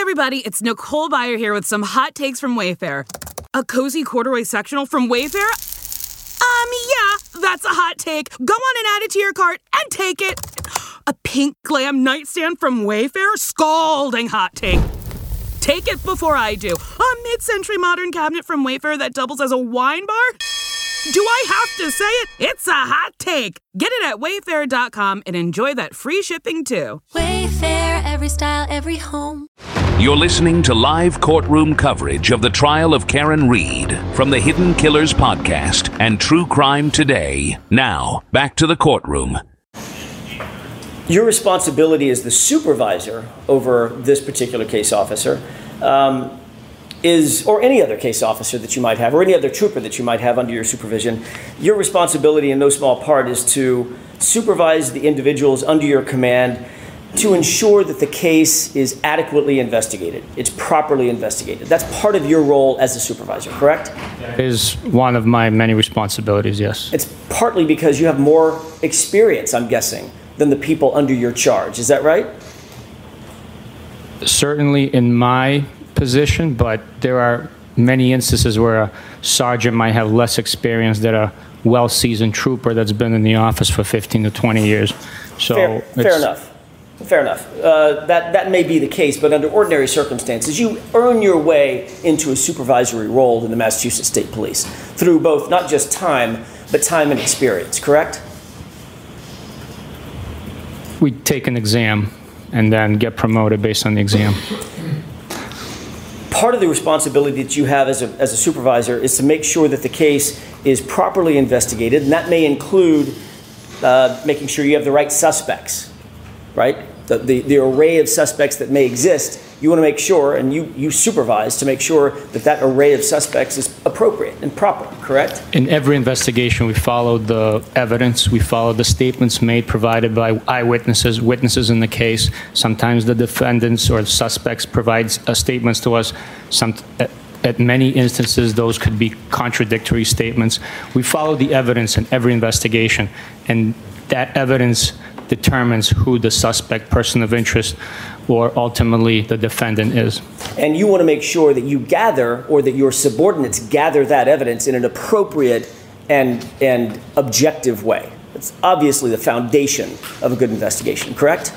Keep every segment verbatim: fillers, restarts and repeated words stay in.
everybody, it's Nicole Byer here with some hot takes from Wayfair. A cozy corduroy sectional from Wayfair? Um, yeah, that's a hot take. Go on and add it to your cart and take it. A pink glam nightstand from Wayfair? Scalding hot take. Take it before I do. A mid-century modern cabinet from Wayfair that doubles as a wine bar? Do I have to say it? It's a hot take. Get it at wayfair dot com and enjoy that free shipping too. Wayfair, every style, every home. You're listening to live courtroom coverage of the trial of Karen Read from the Hidden Killers podcast and True Crime Today. Now, back to the courtroom. Your responsibility as the supervisor over this particular case officer um, is, or any other case officer that you might have, or any other trooper that you might have under your supervision, your responsibility in no small part is to supervise the individuals under your command to ensure that the case is adequately investigated. It's properly investigated. That's part of your role as a supervisor, correct? It is one of my many responsibilities, yes. It's partly because you have more experience, I'm guessing, than the people under your charge. Is that right? Certainly in my position, but there are many instances where a sergeant might have less experience than a well-seasoned trooper that's been in the office for fifteen to twenty years. So fair, fair enough. Fair enough. Uh, that, that may be the case, but under ordinary circumstances, you earn your way into a supervisory role in the Massachusetts State Police through both not just time, but time and experience, correct? We take an exam and then get promoted based on the exam. Part of the responsibility that you have as a, as a supervisor is to make sure that the case is properly investigated, and that may include uh, making sure you have the right suspects, right? The, the, the array of suspects that may exist, you want to make sure, and you, you supervise to make sure that that array of suspects is appropriate and proper, correct? In every investigation, we follow the evidence, we follow the statements made, provided by eyewitnesses, witnesses in the case. Sometimes the defendants or the suspects provide uh, statements to us. Some, at, at many instances, those could be contradictory statements. We follow the evidence in every investigation, and that evidence determines who the suspect, person of interest, or ultimately the defendant is. And you want to make sure that you gather, or that your subordinates gather that evidence in an appropriate and, and objective way. It's obviously the foundation of a good investigation, correct?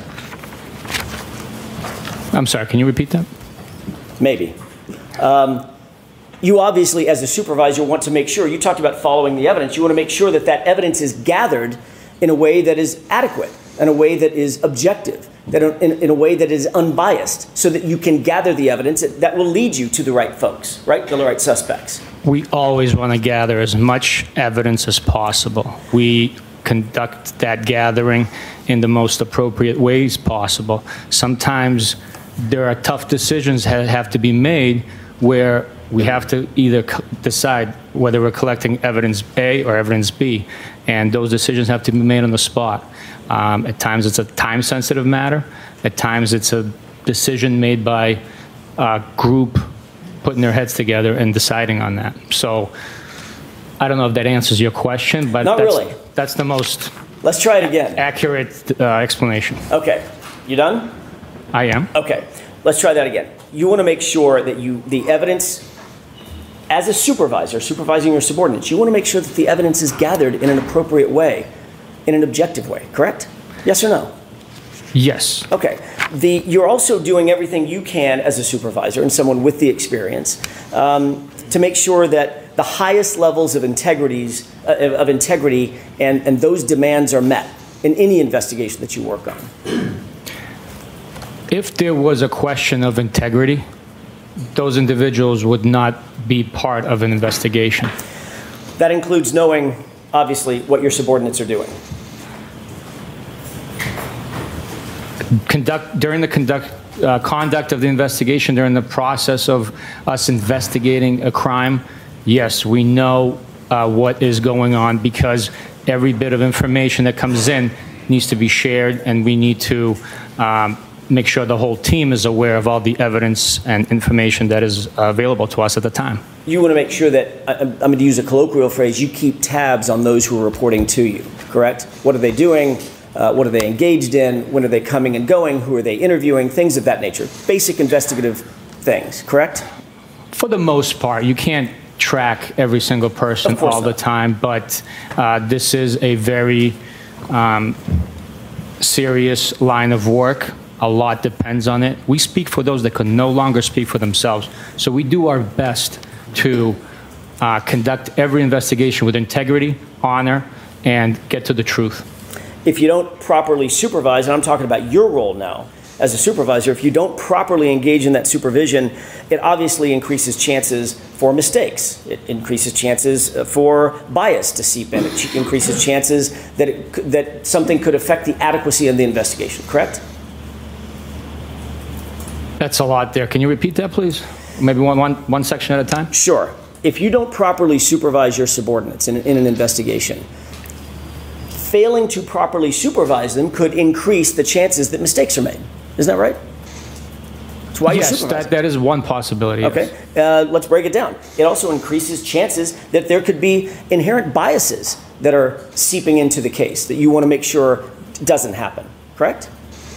I'm sorry, can you repeat that? Maybe. Um, you obviously, as a supervisor, want to make sure, you talked about following the evidence, you want to make sure that that evidence is gathered in a way that is adequate, in a way that is objective, that in, in a way that is unbiased, so that you can gather the evidence that, that will lead you to the right folks, right? To the right suspects. We always want to gather as much evidence as possible. We conduct that gathering in the most appropriate ways possible. Sometimes there are tough decisions that have to be made where we have to either decide whether we're collecting evidence A or evidence B, and those decisions have to be made on the spot. Um, at times it's a time-sensitive matter. At times it's a decision made by a group putting their heads together and deciding on that. So I don't know if that answers your question, but Not that's, really. that's the most Let's try it again. accurate uh, explanation. Okay. You done? I am. Okay. Let's try that again. You want to make sure that you, the evidence, as a supervisor, supervising your subordinates, you want to make sure that the evidence is gathered in an appropriate way, in an objective way, correct? Yes or no? Yes. Okay. The, you're also doing everything you can as a supervisor and someone with the experience um, to make sure that the highest levels of integrities, uh, of integrity and, and those demands are met in any investigation that you work on. If there was a question of integrity, those individuals would not be part of an investigation. That includes knowing, obviously, what your subordinates are doing. Conduct, during the conduct, uh, conduct of the investigation, during the process of us investigating a crime, yes, we know uh, what is going on, because every bit of information that comes in needs to be shared, and we need to um, make sure the whole team is aware of all the evidence and information that is available to us at the time. You want to make sure that, I'm going to use a colloquial phrase, you keep tabs on those who are reporting to you, correct? What are they doing? Uh, what are they engaged in? When are they coming and going? Who are they interviewing? Things of that nature. Basic investigative things, correct? For the most part, you can't track every single person all the time, but uh, this is a very um, serious line of work. A lot depends on it. We speak for those that can no longer speak for themselves. So we do our best to uh, conduct every investigation with integrity, honor, and get to the truth. If you don't properly supervise, and I'm talking about your role now as a supervisor, if you don't properly engage in that supervision, it obviously increases chances for mistakes. It increases chances for bias to seep in. It increases chances that, it, that something could affect the adequacy of the investigation, correct? That's a lot there. Can you repeat that, please? Maybe one, one, one section at a time? Sure. If you don't properly supervise your subordinates in, in an investigation, failing to properly supervise them could increase the chances that mistakes are made. Isn't that right? That's why yes, you supervise. That, that is one possibility. Okay. Yes. Uh, let's break it down. It also increases chances that there could be inherent biases that are seeping into the case that you want to make sure doesn't happen. Correct?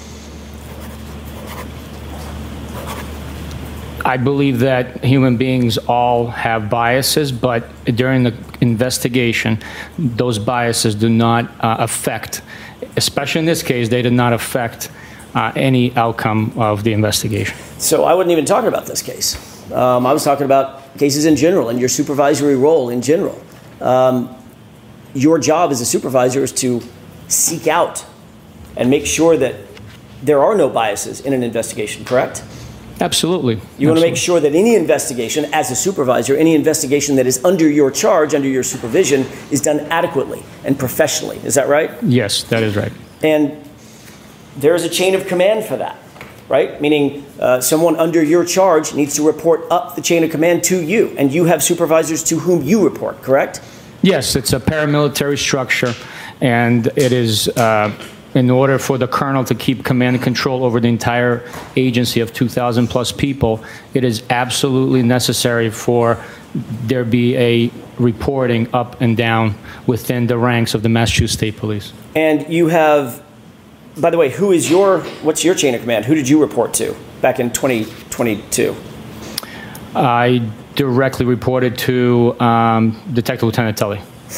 I believe that human beings all have biases, but during the investigation, those biases do not uh, affect, especially in this case, they did not affect uh, any outcome of the investigation. So I wasn't even talking about this case. Um, I was talking about cases in general and your supervisory role in general. Um, your job as a supervisor is to seek out and make sure that there are no biases in an investigation, correct? Absolutely. You Absolutely. want to make sure that any investigation, as a supervisor, any investigation that is under your charge, under your supervision, is done adequately and professionally. Is that right? Yes, that is right. And there is a chain of command for that, right? Meaning uh, someone under your charge needs to report up the chain of command to you, and you have supervisors to whom you report, correct? Yes, it's a paramilitary structure, and it is uh, in order for the colonel to keep command and control over the entire agency of two thousand plus people, it is absolutely necessary for there be a reporting up and down within the ranks of the Massachusetts State Police. And you have, by the way, who is your, what's your chain of command? Who did you report to back in twenty twenty-two? I directly reported to um, Detective Lieutenant Tully.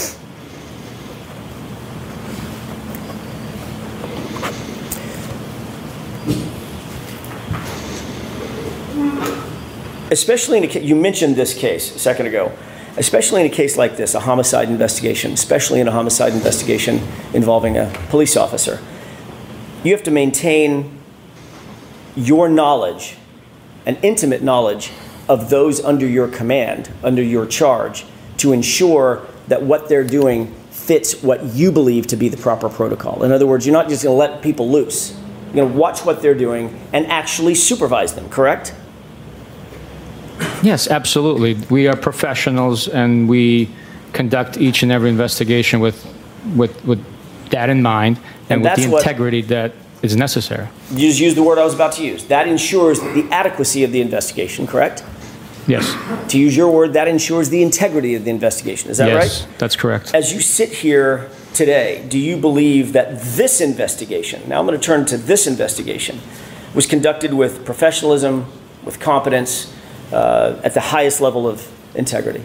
Especially in a case, you mentioned this case a second ago, especially in a case like this, a homicide investigation, especially in a homicide investigation involving a police officer, you have to maintain your knowledge, an intimate knowledge of those under your command, under your charge, to ensure that what they're doing fits what you believe to be the proper protocol. In other words, you're not just going to let people loose. You're going to watch what they're doing and actually supervise them, correct? Yes, absolutely. We are professionals, and we conduct each and every investigation with, with, with that in mind, and, and with the integrity that is necessary. You just used the word I was about to use. That ensures the adequacy of the investigation, correct? Yes. To use your word, that ensures the integrity of the investigation. Is that yes, right? Yes, that's correct. As you sit here today, do you believe that this investigation, now I'm going to turn to this investigation, was conducted with professionalism, with competence, Uh, at the highest level of integrity?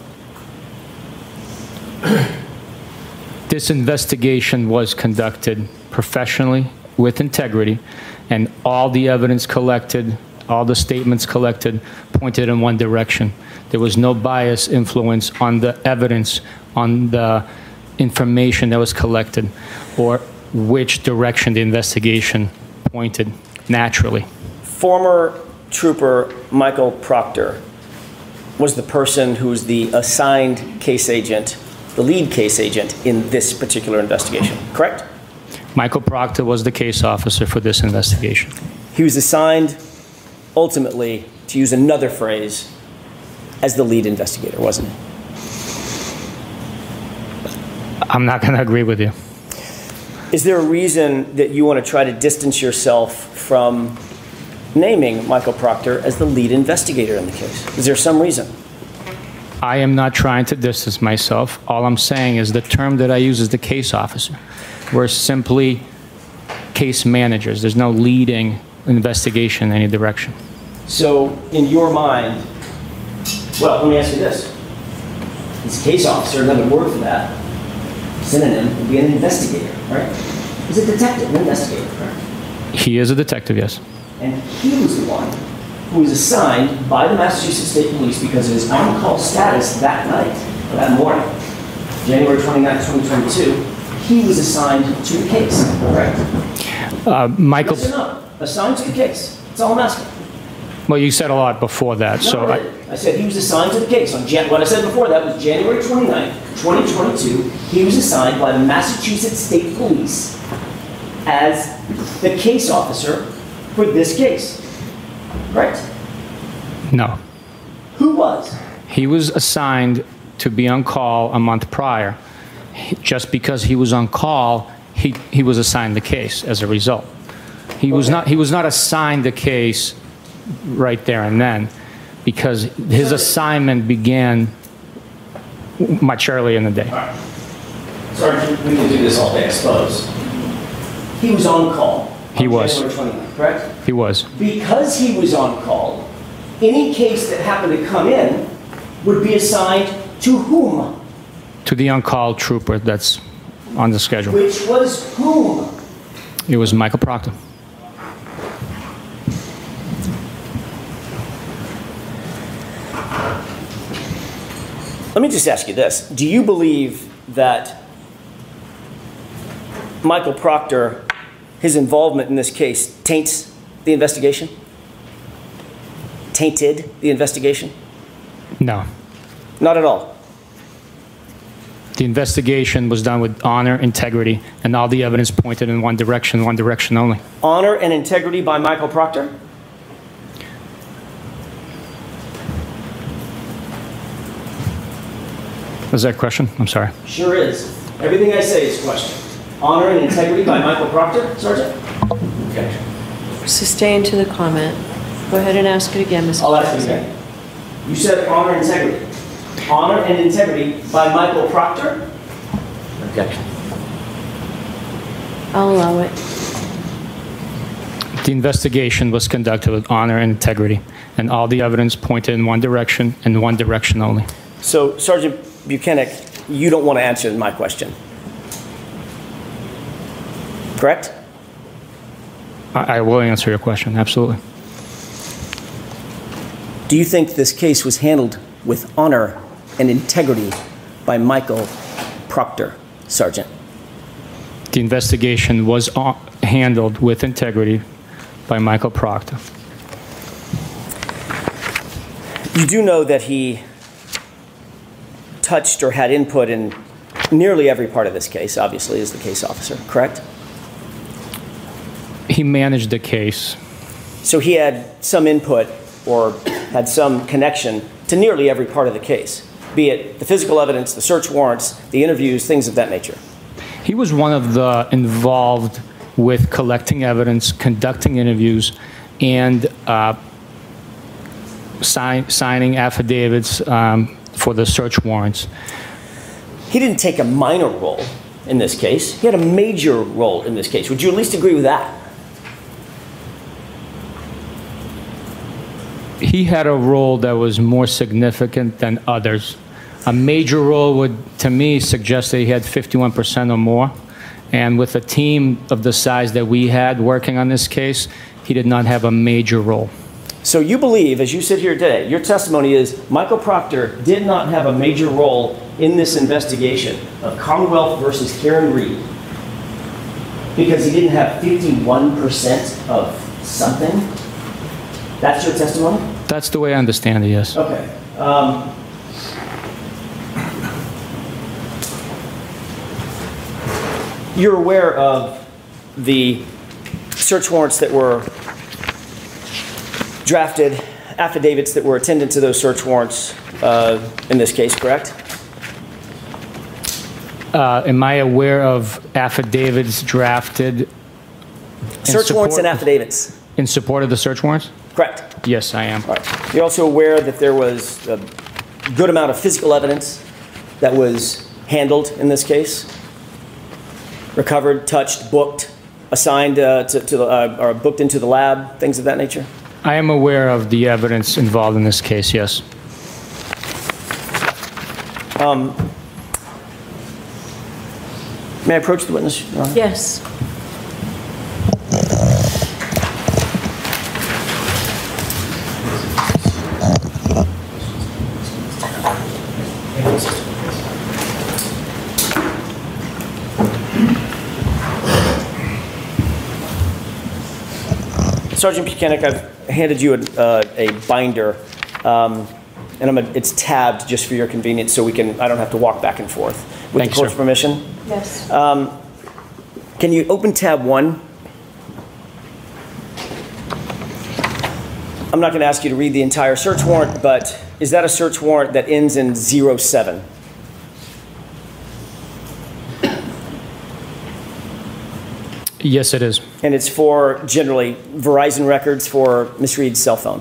This investigation was conducted professionally, with integrity, and all the evidence collected, all the statements collected, pointed in one direction. There was no bias influence on the evidence, on the information that was collected, or which direction the investigation pointed naturally. Former Trooper Michael Proctor was the person who was the assigned case agent, the lead case agent in this particular investigation, correct? Michael Proctor was the case officer for this investigation. He was assigned, ultimately, to use another phrase, as the lead investigator, wasn't he? I'm not going to agree with you. Is there a reason that you want to try to distance yourself from naming Michael Proctor as the lead investigator in the case? Is there some reason? I am not trying to distance myself. All I'm saying is the term that I use is the case officer. We're simply case managers. There's no leading investigation in any direction. So, in your mind, well, let me ask you this. He's a case officer, another word for that, synonym would be an investigator, right? He's a detective, an investigator, correct? He is a detective, yes. And he was the one who was assigned by the Massachusetts State Police because of his on-call status that night, or that morning, January twenty-ninth, twenty twenty-two, he was assigned to the case, correct? Uh, Michael. Yes or no? Assigned to the case. That's all I'm asking. Well, you said a lot before that, No, so I, I, didn't. I said he was assigned to the case. On Jan- what I said before that was January twenty-ninth, twenty twenty-two. He was assigned by the Massachusetts State Police as the case officer for this case. Correct? no. Who was? He was assigned to be on call a month prior. He- Just because he was on call, he, he was assigned the case as a result. He was Okay. not, he was not assigned the case right there and then, because his assignment began much earlier in the day. Sergeant, we can do this all day, I suppose. He was on call. He on was. January twenty-ninth, correct? He was. Because he was on call, any case that happened to come in would be assigned to whom? To the on-call trooper that's on the schedule. Which was whom? It was Michael Proctor. Let me just ask you this. Do you believe that Michael Proctor, his involvement in this case, taints the investigation? Tainted the investigation? No. Not at all. The investigation was done with honor, integrity, and all the evidence pointed in one direction, one direction only. Honor and integrity by Michael Proctor? Was that a question? I'm sorry. Sure is. Everything I say is a question. Honor and integrity by Michael Proctor, Sergeant? Okay. Sustained to the comment. Go ahead and ask it again, Mister I'll ask you President. again. You said honor and integrity. Honor and integrity by Michael Proctor? Objection. I'll allow it. The investigation was conducted with honor and integrity, and all the evidence pointed in one direction and one direction only. So, Sergeant Buchanan, you don't want to answer my question. Correct? I, I will answer your question, absolutely. Do you think this case was handled with honor and integrity by Michael Proctor, Sergeant? The investigation was o- handled with integrity by Michael Proctor. You do know that he touched or had input in nearly every part of this case, obviously, as the case officer, correct? He managed the case. So he had some input or had some connection to nearly every part of the case, be it the physical evidence, the search warrants, the interviews, things of that nature. He was one of the involved with collecting evidence, conducting interviews, and uh, sign, signing affidavits um, for the search warrants. He didn't take a minor role in this case. He had a major role in this case. Would you at least agree with that? He had a role that was more significant than others. A major role would, to me, suggest that he had fifty-one percent or more. And with a team of the size that we had working on this case, he did not have a major role. So you believe, as you sit here today, your testimony is Michael Proctor did not have a major role in this investigation of Commonwealth versus Karen Reed because he didn't have fifty-one percent of something? That's your testimony? That's the way I understand it, yes. Okay. Um, you're aware of the search warrants that were drafted, affidavits that were attendant to those search warrants uh, in this case, correct? Uh, am I aware of affidavits drafted in Search warrants and support- affidavits, in support of the search warrants? correct? Yes, I am. All right. You're also aware that there was a good amount of physical evidence that was handled in this case? Recovered, touched, booked, assigned uh, to, to the, uh, or booked into the lab, things of that nature? I am aware of the evidence involved in this case, yes. Um, may I approach the witness, Your Honor? Yes. Sergeant Buchanan, I've handed you a, uh, a binder, um, and I'm a, it's tabbed just for your convenience, so we can I don't have to walk back and forth. With Thank the you, court's sir. permission, Yes. um, can you open tab one? I'm not going to ask you to read the entire search warrant, but is that a search warrant that ends in zero seven? Yes, it is. And it's for, generally, Verizon records for Miss Reed's cell phone.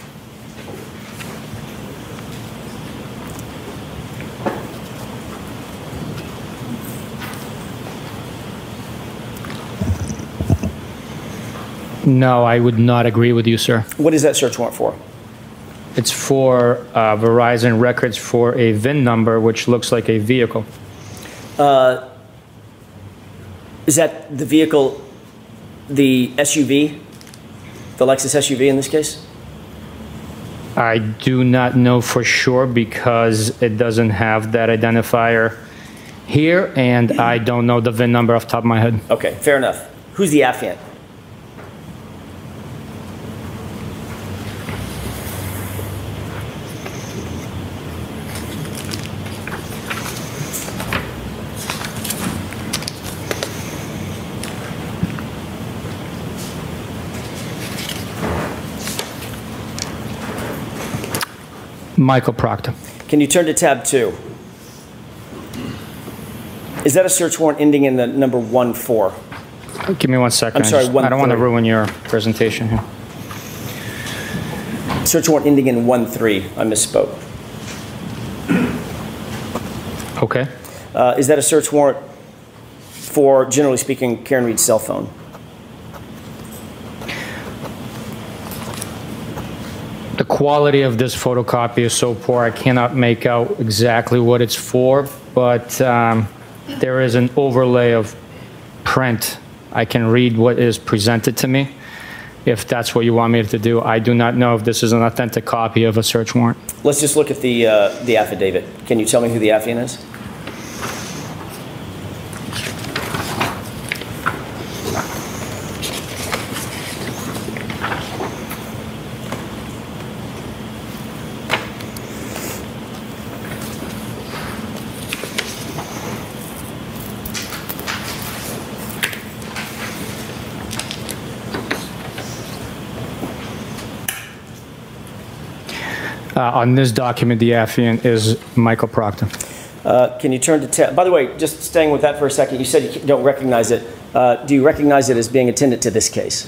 No, I would not agree with you, sir. What is that search warrant for? It's for uh, Verizon records for a V I N number, which looks like a vehicle. Uh, is that the vehicle, the S U V, the Lexus S U V in this case? I do not know for sure because it doesn't have that identifier here, and I don't know the V I N number off the top of my head. Okay, fair enough. Who's the affiant? Michael Proctor. Can you turn to tab two? Is that a search warrant ending in the number one four? Give me one second. I'm sorry, I, just- one I don't want to three. ruin your presentation here. Search warrant ending in one three. I misspoke. Okay. Uh, is that a search warrant for, generally speaking, Karen Reed's cell phone? The quality of this photocopy is so poor, I cannot make out exactly what it's for, but um, there is an overlay of print. I can read what is presented to me, if that's what you want me to do. I do not know if this is an authentic copy of a search warrant. Let's just look at the, uh, the affidavit. Can you tell me who the affiant is? Uh, on this document, the affiant is Michael Proctor. Uh, can you turn to tab? By the way, just staying with that for a second, you said you don't recognize it. Uh, do you recognize it as being attendant to this case?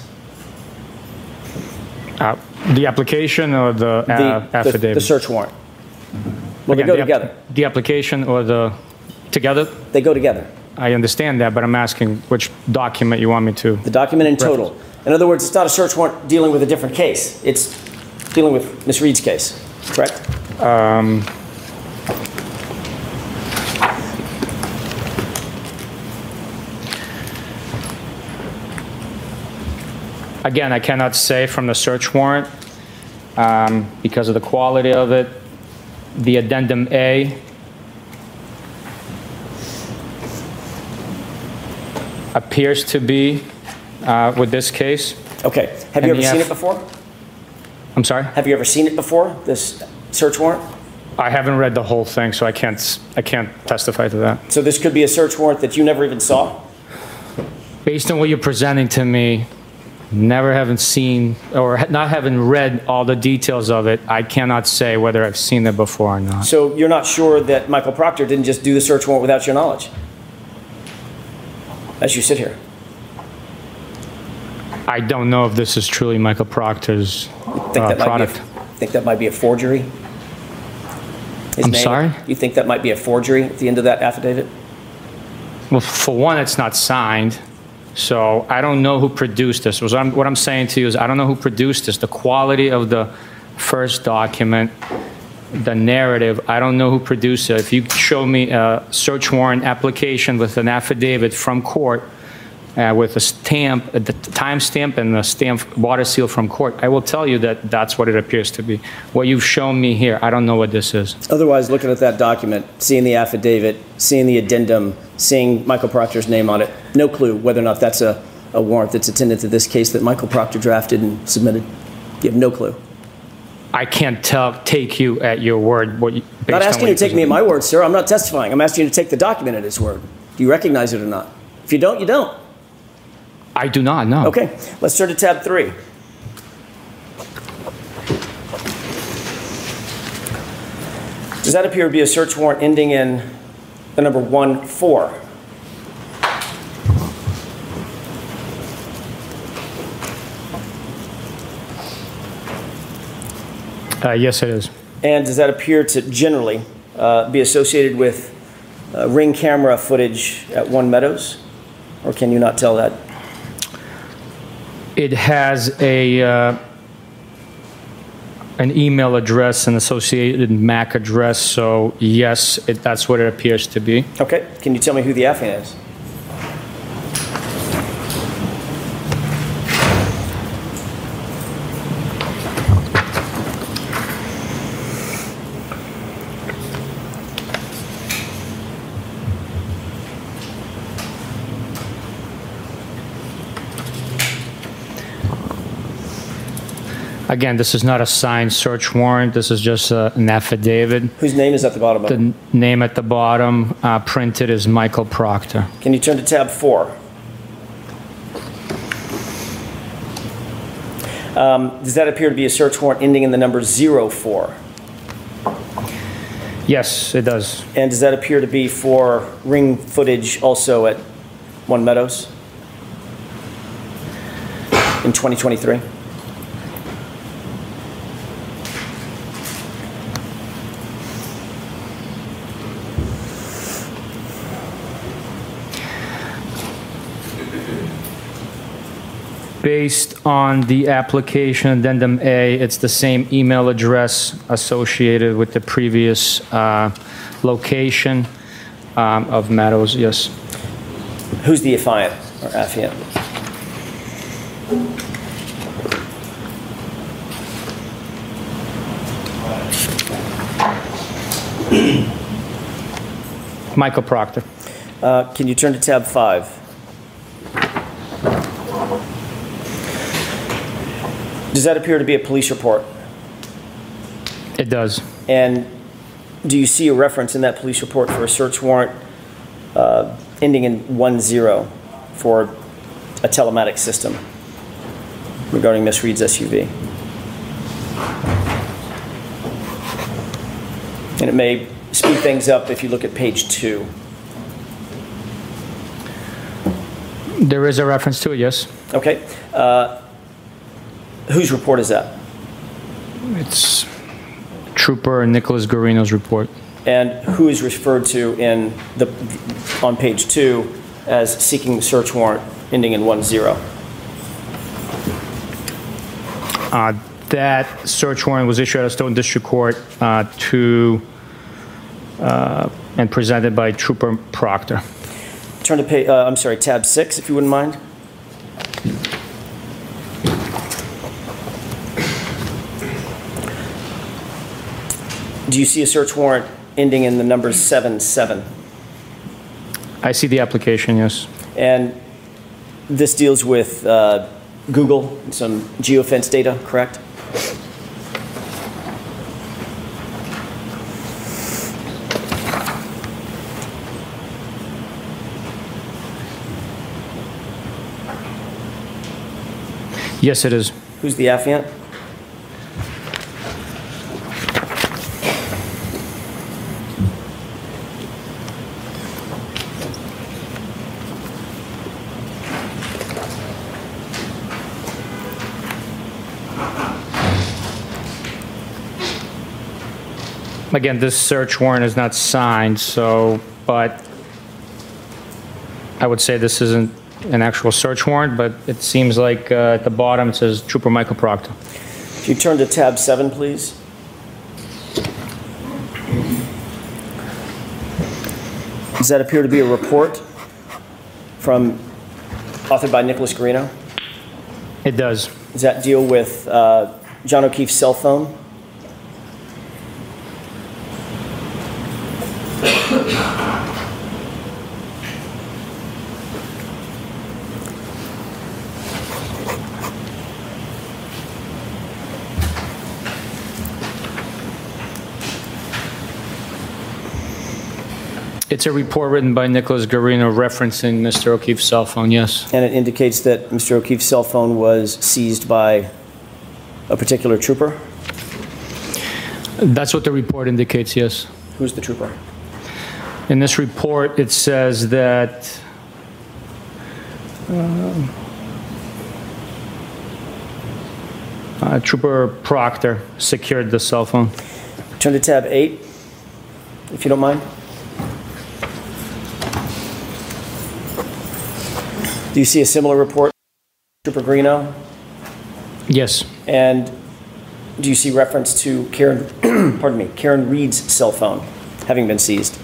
Uh, the application or the, uh, The, the, affidavit? the search warrant. Well, Again, they go the app- together. The application or the, together? They go together. I understand that, but I'm asking which document you want me to. The document in total. In other words, it's not a search warrant dealing with a different case. It's dealing with Miss Reed's case, correct? Um, Again, I cannot say from the search warrant um, because of the quality of it. The addendum A appears to be uh, with this case. Okay. Have you And ever the seen F- it before? I'm sorry? Have you ever seen it before, this search warrant? I haven't read the whole thing, so I can't, I can't testify to that. So this could be a search warrant that you never even saw? Based on what you're presenting to me, never having seen or ha- not having read all the details of it, I cannot say whether I've seen it before or not. So you're not sure that Michael Proctor didn't just do the search warrant without your knowledge? As you sit here. I don't know if this is truly Michael Proctor's Think uh, that might product. be a, think that might be a forgery? His I'm name? sorry? You think that might be a forgery at the end of that affidavit? Well, for one, it's not signed. So I don't know who produced this. What I'm, what I'm saying to you is I don't know who produced this. The quality of the first document, the narrative, I don't know who produced it. If you show me a search warrant application with an affidavit from court, uh, with a stamp, the time stamp and the stamp water seal from court, I will tell you that that's what it appears to be. What you've shown me here, I don't know what this is. Otherwise, looking at that document, seeing the affidavit, seeing the addendum, seeing Michael Proctor's name on it, no clue whether or not that's a, a warrant that's attendant to this case that Michael Proctor drafted and submitted. You have no clue. I can't tell, take you at your word. What you, based I'm not asking on you what to take me at my word, sir. I'm not testifying. I'm asking you to take the document at its word. Do you recognize it or not? If you don't, you don't. I do not know. Okay, let's turn to tab three. Does that appear to be a search warrant ending in the number one four? Uh, yes, it is. And does that appear to generally uh, be associated with uh, Ring camera footage at One Meadows? Or can you not tell that? It has a uh, an email address, an associated M A C address, so yes, it, that's what it appears to be. Okay, can you tell me who the affiant is? Again, this is not a signed search warrant. This is just uh, an affidavit. Whose name is at the bottom of it? The n- name at the bottom uh, printed is Michael Proctor. Can you turn to tab four? Um, does that appear to be a search warrant ending in the number zero four? Yes, it does. And does that appear to be for Ring footage also at One Meadows in twenty twenty-three? Based on the application addendum A, it's the same email address associated with the previous uh, location um, of Meadows, yes. Who's the affiant or affiant? Michael Proctor. Uh, can you turn to tab five? Does that appear to be a police report? It does. And do you see a reference in that police report for a search warrant uh, ending in one zero for a telematic system regarding Miss Reed's S U V? And it may speed things up if you look at page two. There is a reference to it, yes. Okay. Uh, whose report is that? It's Trooper Nicholas Guarino's report. And who is referred to in the on page two as seeking the search warrant ending in one zero? Uh, that search warrant was issued at Stoughton District Court uh, to uh, and presented by Trooper Proctor. Turn to page, uh, I'm sorry, tab six, if you wouldn't mind. Do you see a search warrant ending in the number seven seven? I see the application, yes. And this deals with uh, Google and some geofence data, correct? Yes, it is. Who's the affiant? Again, this search warrant is not signed, so, but I would say this isn't an actual search warrant, but it seems like uh, at the bottom it says Trooper Michael Proctor. If you turn to tab seven, please. Does that appear to be a report from, authored by Nicholas Garino? It does. Does that deal with uh, John O'Keefe's cell phone? It's a report written by Nicholas Garino referencing Mister O'Keefe's cell phone, yes. And it indicates that Mister O'Keefe's cell phone was seized by a particular trooper? That's what the report indicates, yes. Who's the trooper? In this report, it says that um, uh, Trooper Proctor secured the cell phone. Turn to tab eight, if you don't mind. Do you see a similar report, Trooper Garino? Yes. And do you see reference to Karen, pardon me, Karen Reed's cell phone having been seized?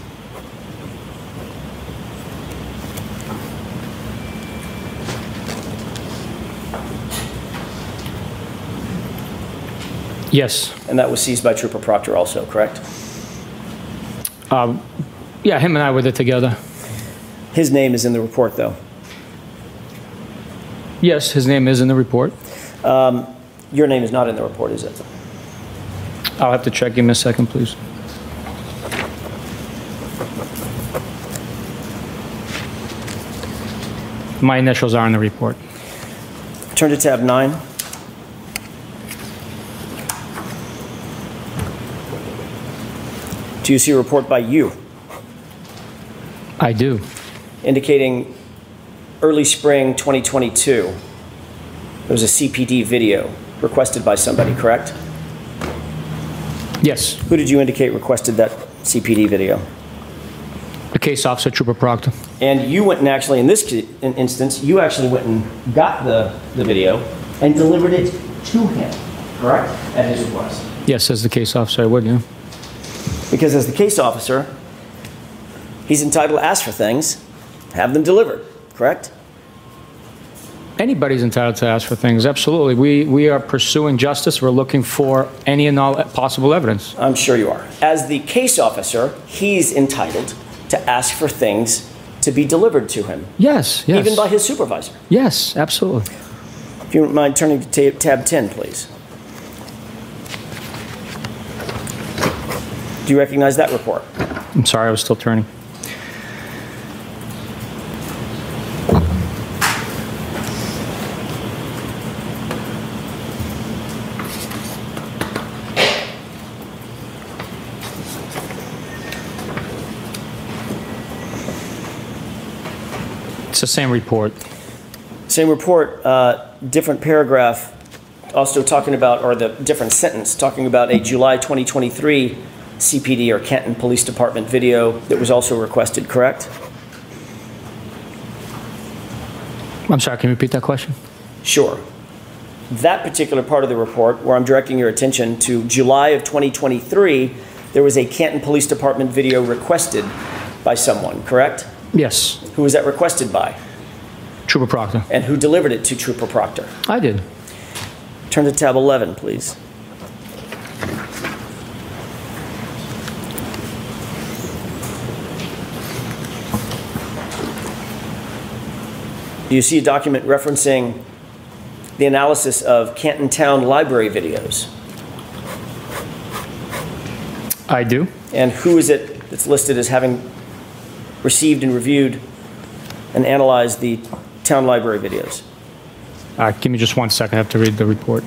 Yes. And that was seized by Trooper Proctor also, correct? Um, yeah, him and I were there together. His name is in the report, though. Yes, his name is in the report. Um, your name is not in the report, is it? I'll have to check. Give me a second, please. My initials are in the report. Turn to tab nine. Do you see a report by you? I do. Indicating early spring twenty twenty-two. There was a C P D video requested by somebody, correct? Yes. Who did you indicate requested that C P D video? The case officer, Trooper Proctor. And you went and actually, in this in instance, you actually went and got the, the video and delivered it to him, correct? At his request. Yes, as the case officer, I would, yeah. Because as the case officer, he's entitled to ask for things, have them delivered, correct? Anybody's entitled to ask for things, absolutely. We, we are pursuing justice. We're looking for any and all possible evidence. I'm sure you are. As the case officer, he's entitled to ask for things to be delivered to him. Yes, yes. Even by his supervisor. Yes, absolutely. If you don't mind turning to tab ten, please. Do you recognize that report? I'm sorry, I was still turning. It's the same report. Same report, uh, different paragraph, also talking about, or the different sentence, talking about a July twenty twenty-three C P D or Canton Police Department video that was also requested, correct? I'm sorry, can you repeat that question? Sure. That particular part of the report, where I'm directing your attention to July of twenty twenty-three, there was a Canton Police Department video requested by someone, correct? Yes. Who was that requested by? Trooper Proctor. And who delivered it to Trooper Proctor? I did. Turn to tab eleven, please. Do you see a document referencing the analysis of Canton Town Library videos? I do. And who is it that's listed as having received and reviewed and analyzed the town library videos? Uh, give me just one second. I have to read the report.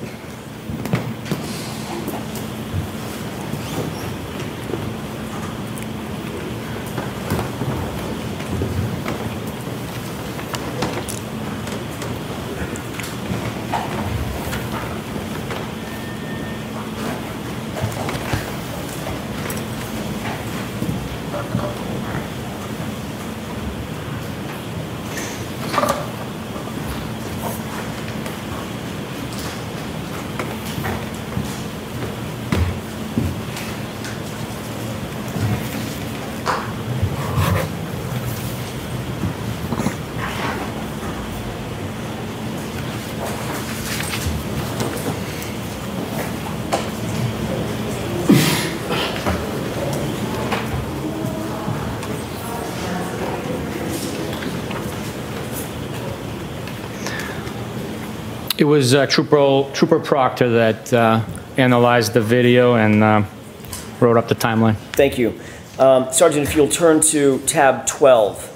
It was uh, Trooper, Trooper Proctor that uh, analyzed the video and uh, wrote up the timeline. Thank you. Um, Sergeant, if you'll turn to tab twelve.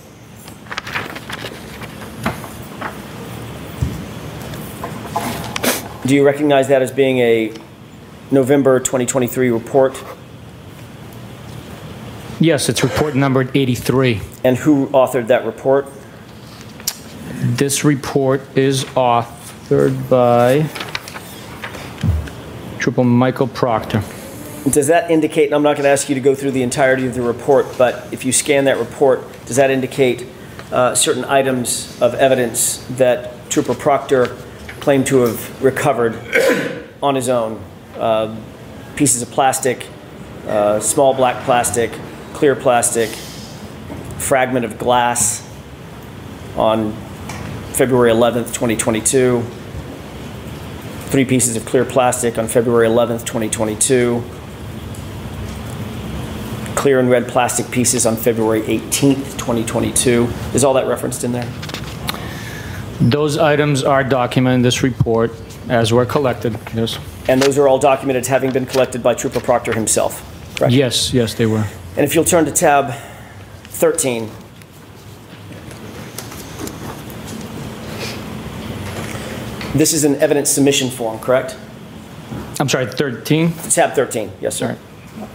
Do you recognize that as being a November twenty twenty-three report? Yes, it's report number eighty-three. And who authored that report? This report is authored by Trooper Michael Proctor. Does that indicate, and I'm not going to ask you to go through the entirety of the report, but if you scan that report, does that indicate uh, certain items of evidence that Trooper Proctor claimed to have recovered on his own? Uh, pieces of plastic, uh, small black plastic, clear plastic, fragment of glass on February eleventh, twenty twenty-two, three pieces of clear plastic on February eleventh, twenty twenty-two, clear and red plastic pieces on February eighteenth, twenty twenty-two. Is all that referenced in there? Those items are documented in this report as were collected, yes. And those are all documented as having been collected by Trooper Proctor himself, correct? Yes, yes, they were. And if you'll turn to tab thirteen. This is an evidence submission form, correct? I'm sorry, thirteen? Tab thirteen, yes, sir. All right.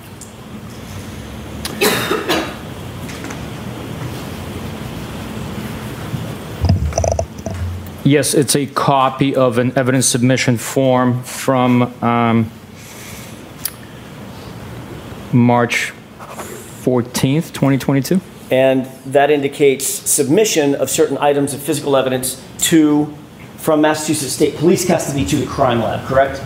Yes, it's a copy of an evidence submission form from um, March fourteenth, twenty twenty-two. And that indicates submission of certain items of physical evidence to, from Massachusetts State Police custody to the crime lab, correct?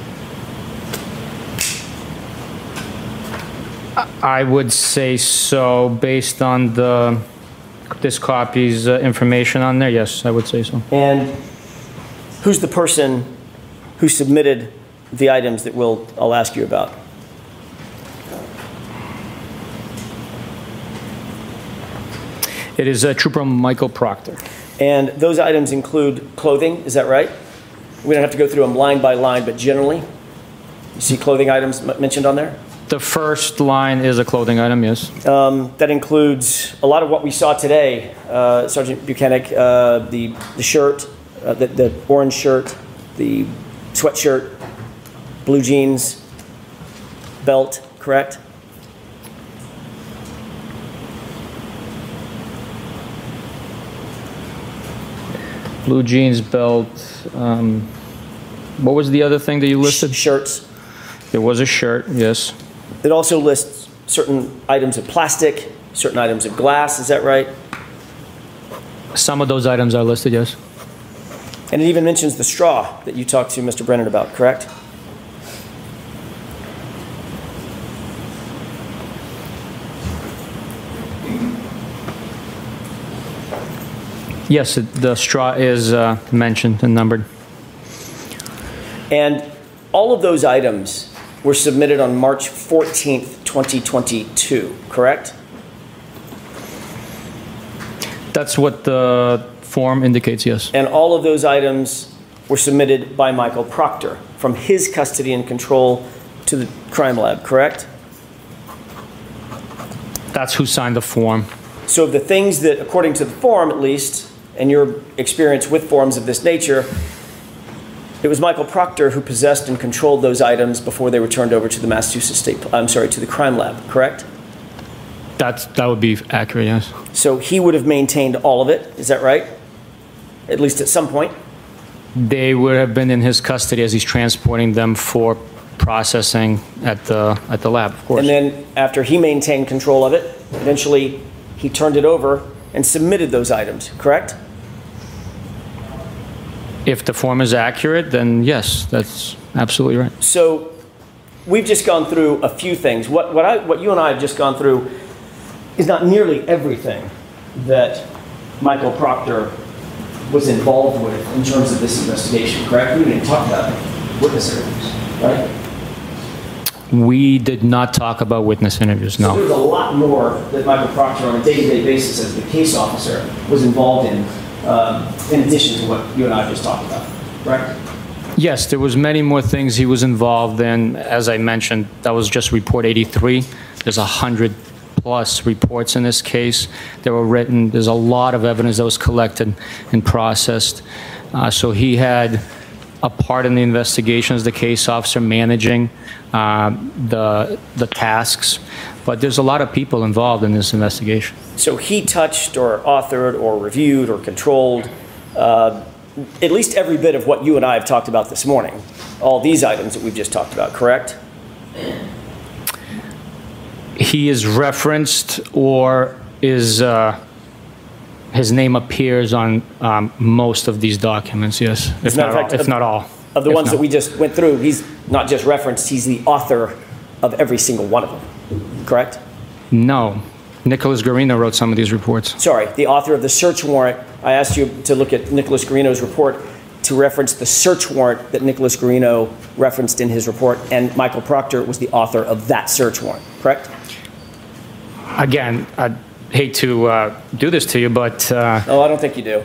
I would say so, based on the this copy's uh, information on there. Yes, I would say so. And who's the person who submitted the items that we'll, I'll ask you about? It is uh, Trooper Michael Proctor. And those items include clothing, is that right? We don't have to go through them line by line, but generally, you see clothing items m- mentioned on there? The first line is a clothing item, yes. Um, that includes a lot of what we saw today, uh, Sergeant Buchanan, uh, the, the shirt, uh, the, the orange shirt, the sweatshirt, blue jeans, belt, correct? Blue jeans, belt. Um, what was the other thing that you listed? Sh- shirts. There was a shirt, yes. It also lists certain items of plastic, certain items of glass, is that right? Some of those items are listed, yes. And it even mentions the straw that you talked to Mister Brennan about, correct? Yes, it, the straw is uh, mentioned and numbered. And all of those items were submitted on March fourteenth, twenty twenty-two, correct? That's what the form indicates, yes. And all of those items were submitted by Michael Proctor from his custody and control to the crime lab, correct? That's who signed the form. So the things that, according to the form at least, and your experience with forms of this nature, it was Michael Proctor who possessed and controlled those items before they were turned over to the Massachusetts State, I'm sorry, to the crime lab, correct? That's, that would be accurate, yes. So he would have maintained all of it, is that right? At least at some point? They would have been in his custody as he's transporting them for processing at the, at the lab, of course. And then after he maintained control of it, eventually he turned it over and submitted those items, correct? If the form is accurate, then yes, that's absolutely right. So we've just gone through a few things. What, what, I, what you and I have just gone through is not nearly everything that Michael Proctor was involved with in terms of this investigation, correct? We didn't talk about witness interviews, right? We did not talk about witness interviews, So no. there's a lot more that Michael Proctor on a day-to-day basis as the case officer was involved in, um, in addition to what you and I just talked about. correct? Yes, there was many more things he was involved in. As I mentioned, that was just report eighty-three. There's a hundred plus reports in this case that were written. There's a lot of evidence that was collected and processed. Uh, so he had a part in the investigation as the case officer managing uh, the the tasks. But there's a lot of people involved in this investigation. So he touched or authored or reviewed or controlled uh, at least every bit of what you and I have talked about this morning, all these items that we've just talked about, correct? He is referenced or is uh, his name appears on um, most of these documents, yes, if not, fact, all, if of, not all. Of the if ones not. that we just went through, he's not just referenced, he's the author of every single one of them, correct? No. Nicholas Garino wrote some of these reports. Sorry, the author of the search warrant. I asked you to look at Nicholas Garino's report to reference the search warrant that Nicholas Garino referenced in his report, and Michael Proctor was the author of that search warrant, correct? Again, I hate to uh, do this to you, but uh, Oh, I don't think you do.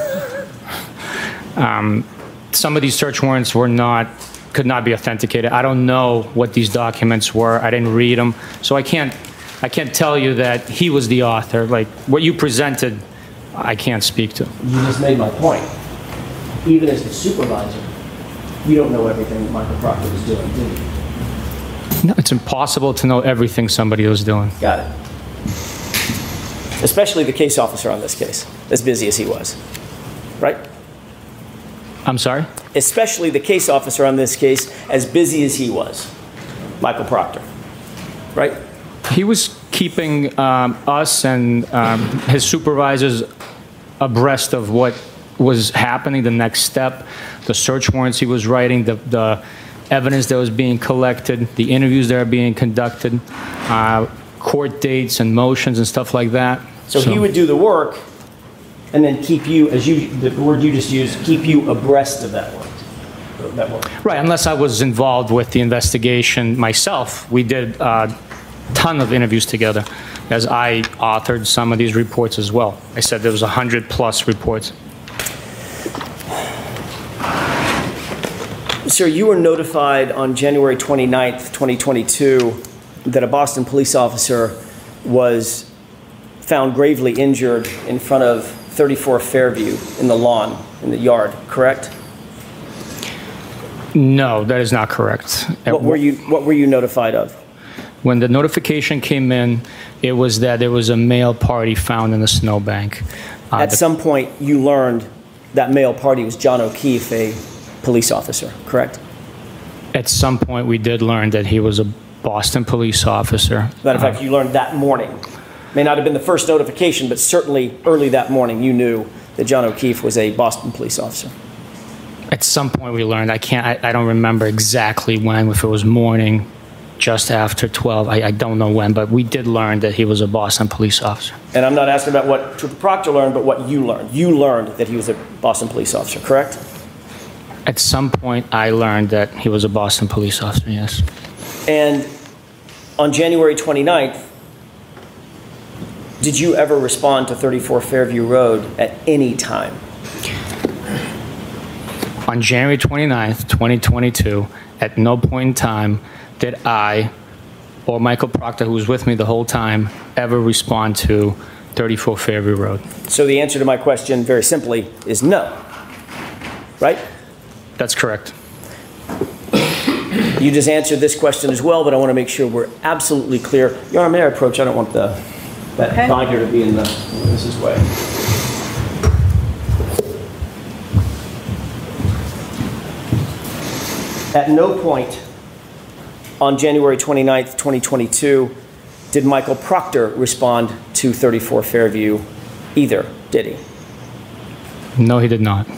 um, some of these search warrants were not, could not be authenticated. I don't know what these documents were. I didn't read them, so I can't, I can't tell you that he was the author. Like what you presented, I can't speak to. You just made my point. Even as the supervisor, you don't know everything that Michael Proctor was doing, do you? No, it's impossible to know everything somebody was doing. Got it. Especially the case officer on this case, as busy as he was, right? I'm sorry? Especially the case officer on this case, as busy as he was, Michael Proctor, right? He was keeping um, us and um, his supervisors abreast of what was happening, the next step, the search warrants he was writing, the, the evidence that was being collected, the interviews that are being conducted, uh, court dates and motions and stuff like that. So, so he would do the work and then keep you, as you, the word you just used, keep you abreast of that work. That work. Right, unless I was involved with the investigation myself. We did a ton of interviews together, as I authored some of these reports as well. I said there was a hundred plus reports. Sir, you were notified on January twenty-ninth, twenty twenty-two, that a Boston police officer was found gravely injured in front of thirty-four Fairview in the lawn, in the yard, correct? No, that is not correct. What were you, what were you notified of? When the notification came in, it was that there was a male party found in the snowbank. Uh, At the, some point, you learned that male party was John O'Keefe, a police officer, correct? At some point, we did learn that he was a Boston police officer. Matter of fact, you learned that morning. May not have been the first notification, but certainly early that morning, you knew that John O'Keefe was a Boston police officer. At some point, we learned. I can't. I, I don't remember exactly when. If it was morning, just after twelve, I, I don't know when. But we did learn that he was a Boston police officer. And I'm not asking about what Trooper Proctor learned, but what you learned. You learned that he was a Boston police officer, correct? At some point, I learned that he was a Boston police officer. Yes. And on January twenty-ninth, did you ever respond to thirty-four Fairview Road at any time? On January twenty-ninth, twenty twenty-two, at no point in time did I or Michael Proctor, who was with me the whole time, ever respond to thirty-four Fairview Road. So the answer to my question, very simply, is no. Right? That's correct. You just answered this question as well, but I want to make sure we're absolutely clear. Your Honor, may I approach? I don't want the that Okay. binder to be in the Missus way. At no point on January twenty-ninth, twenty twenty-two, did Michael Proctor respond to thirty-four Fairview either, did he? No, he did not.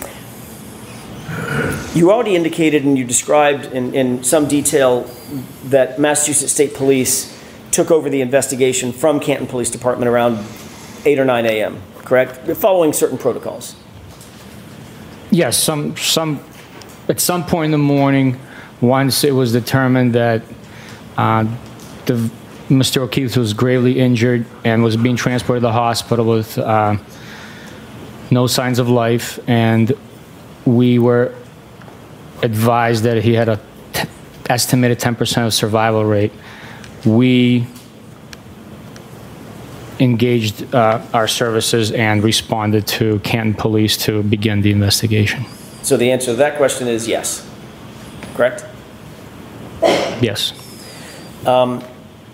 You already indicated and you described in, in some detail that Massachusetts State Police took over the investigation from Canton Police Department around eight or nine a m, correct? Following certain protocols. Yes, some, some, at some point in the morning, once it was determined that uh, the, Mister O'Keefe was gravely injured and was being transported to the hospital with uh, no signs of life, and we were advised that he had a t- estimated ten percent of survival rate, we engaged uh, our services and responded to Canton Police to begin the investigation. So the answer to that question is yes, correct? Yes. Um,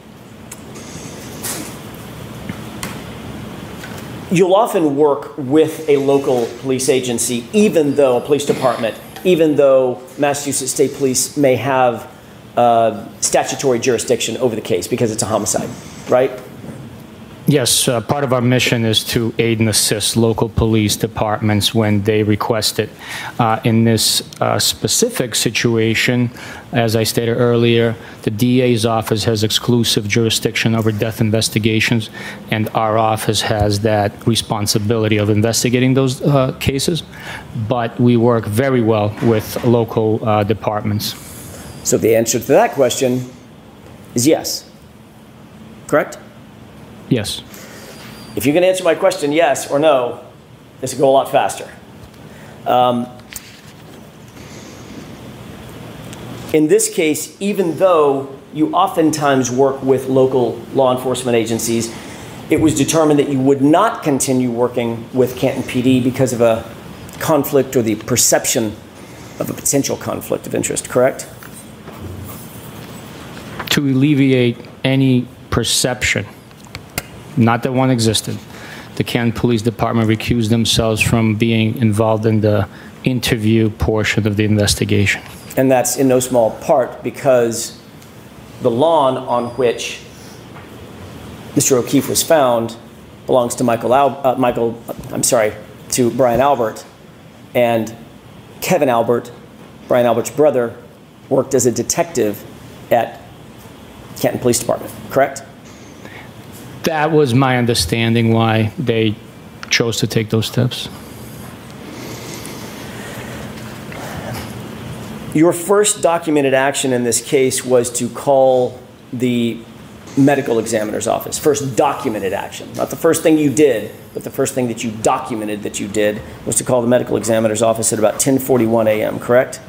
you'll often work with a local police agency, even though a police department, even though Massachusetts State Police may have uh, statutory jurisdiction over the case because it's a homicide, right? Yes, uh, part of our mission is to aid and assist local police departments when they request it. Uh, in this uh, specific situation, as I stated earlier, the D A's office has exclusive jurisdiction over death investigations, and our office has that responsibility of investigating those uh, cases. But we work very well with local uh, departments. So the answer to that question is yes, correct? Yes. If you can answer my question yes or no, this will go a lot faster. Um, in this case, even though you oftentimes work with local law enforcement agencies, it was determined that you would not continue working with Canton P D because of a conflict or the perception of a potential conflict of interest, correct? To alleviate any perception, not that one existed, the Canton Police Department recused themselves from being involved in the interview portion of the investigation. And that's in no small part because the lawn on which Mister O'Keefe was found belongs to Michael, Al- uh, Michael, I'm sorry, to Brian Albert. And Kevin Albert, Brian Albert's brother, worked as a detective at Canton Police Department, correct? That was my understanding why they chose to take those steps. Your first documented action in this case was to call the medical examiner's office. First documented action. Not the first thing you did, but the first thing that you documented that you did was to call the medical examiner's office at about ten forty-one a m, correct?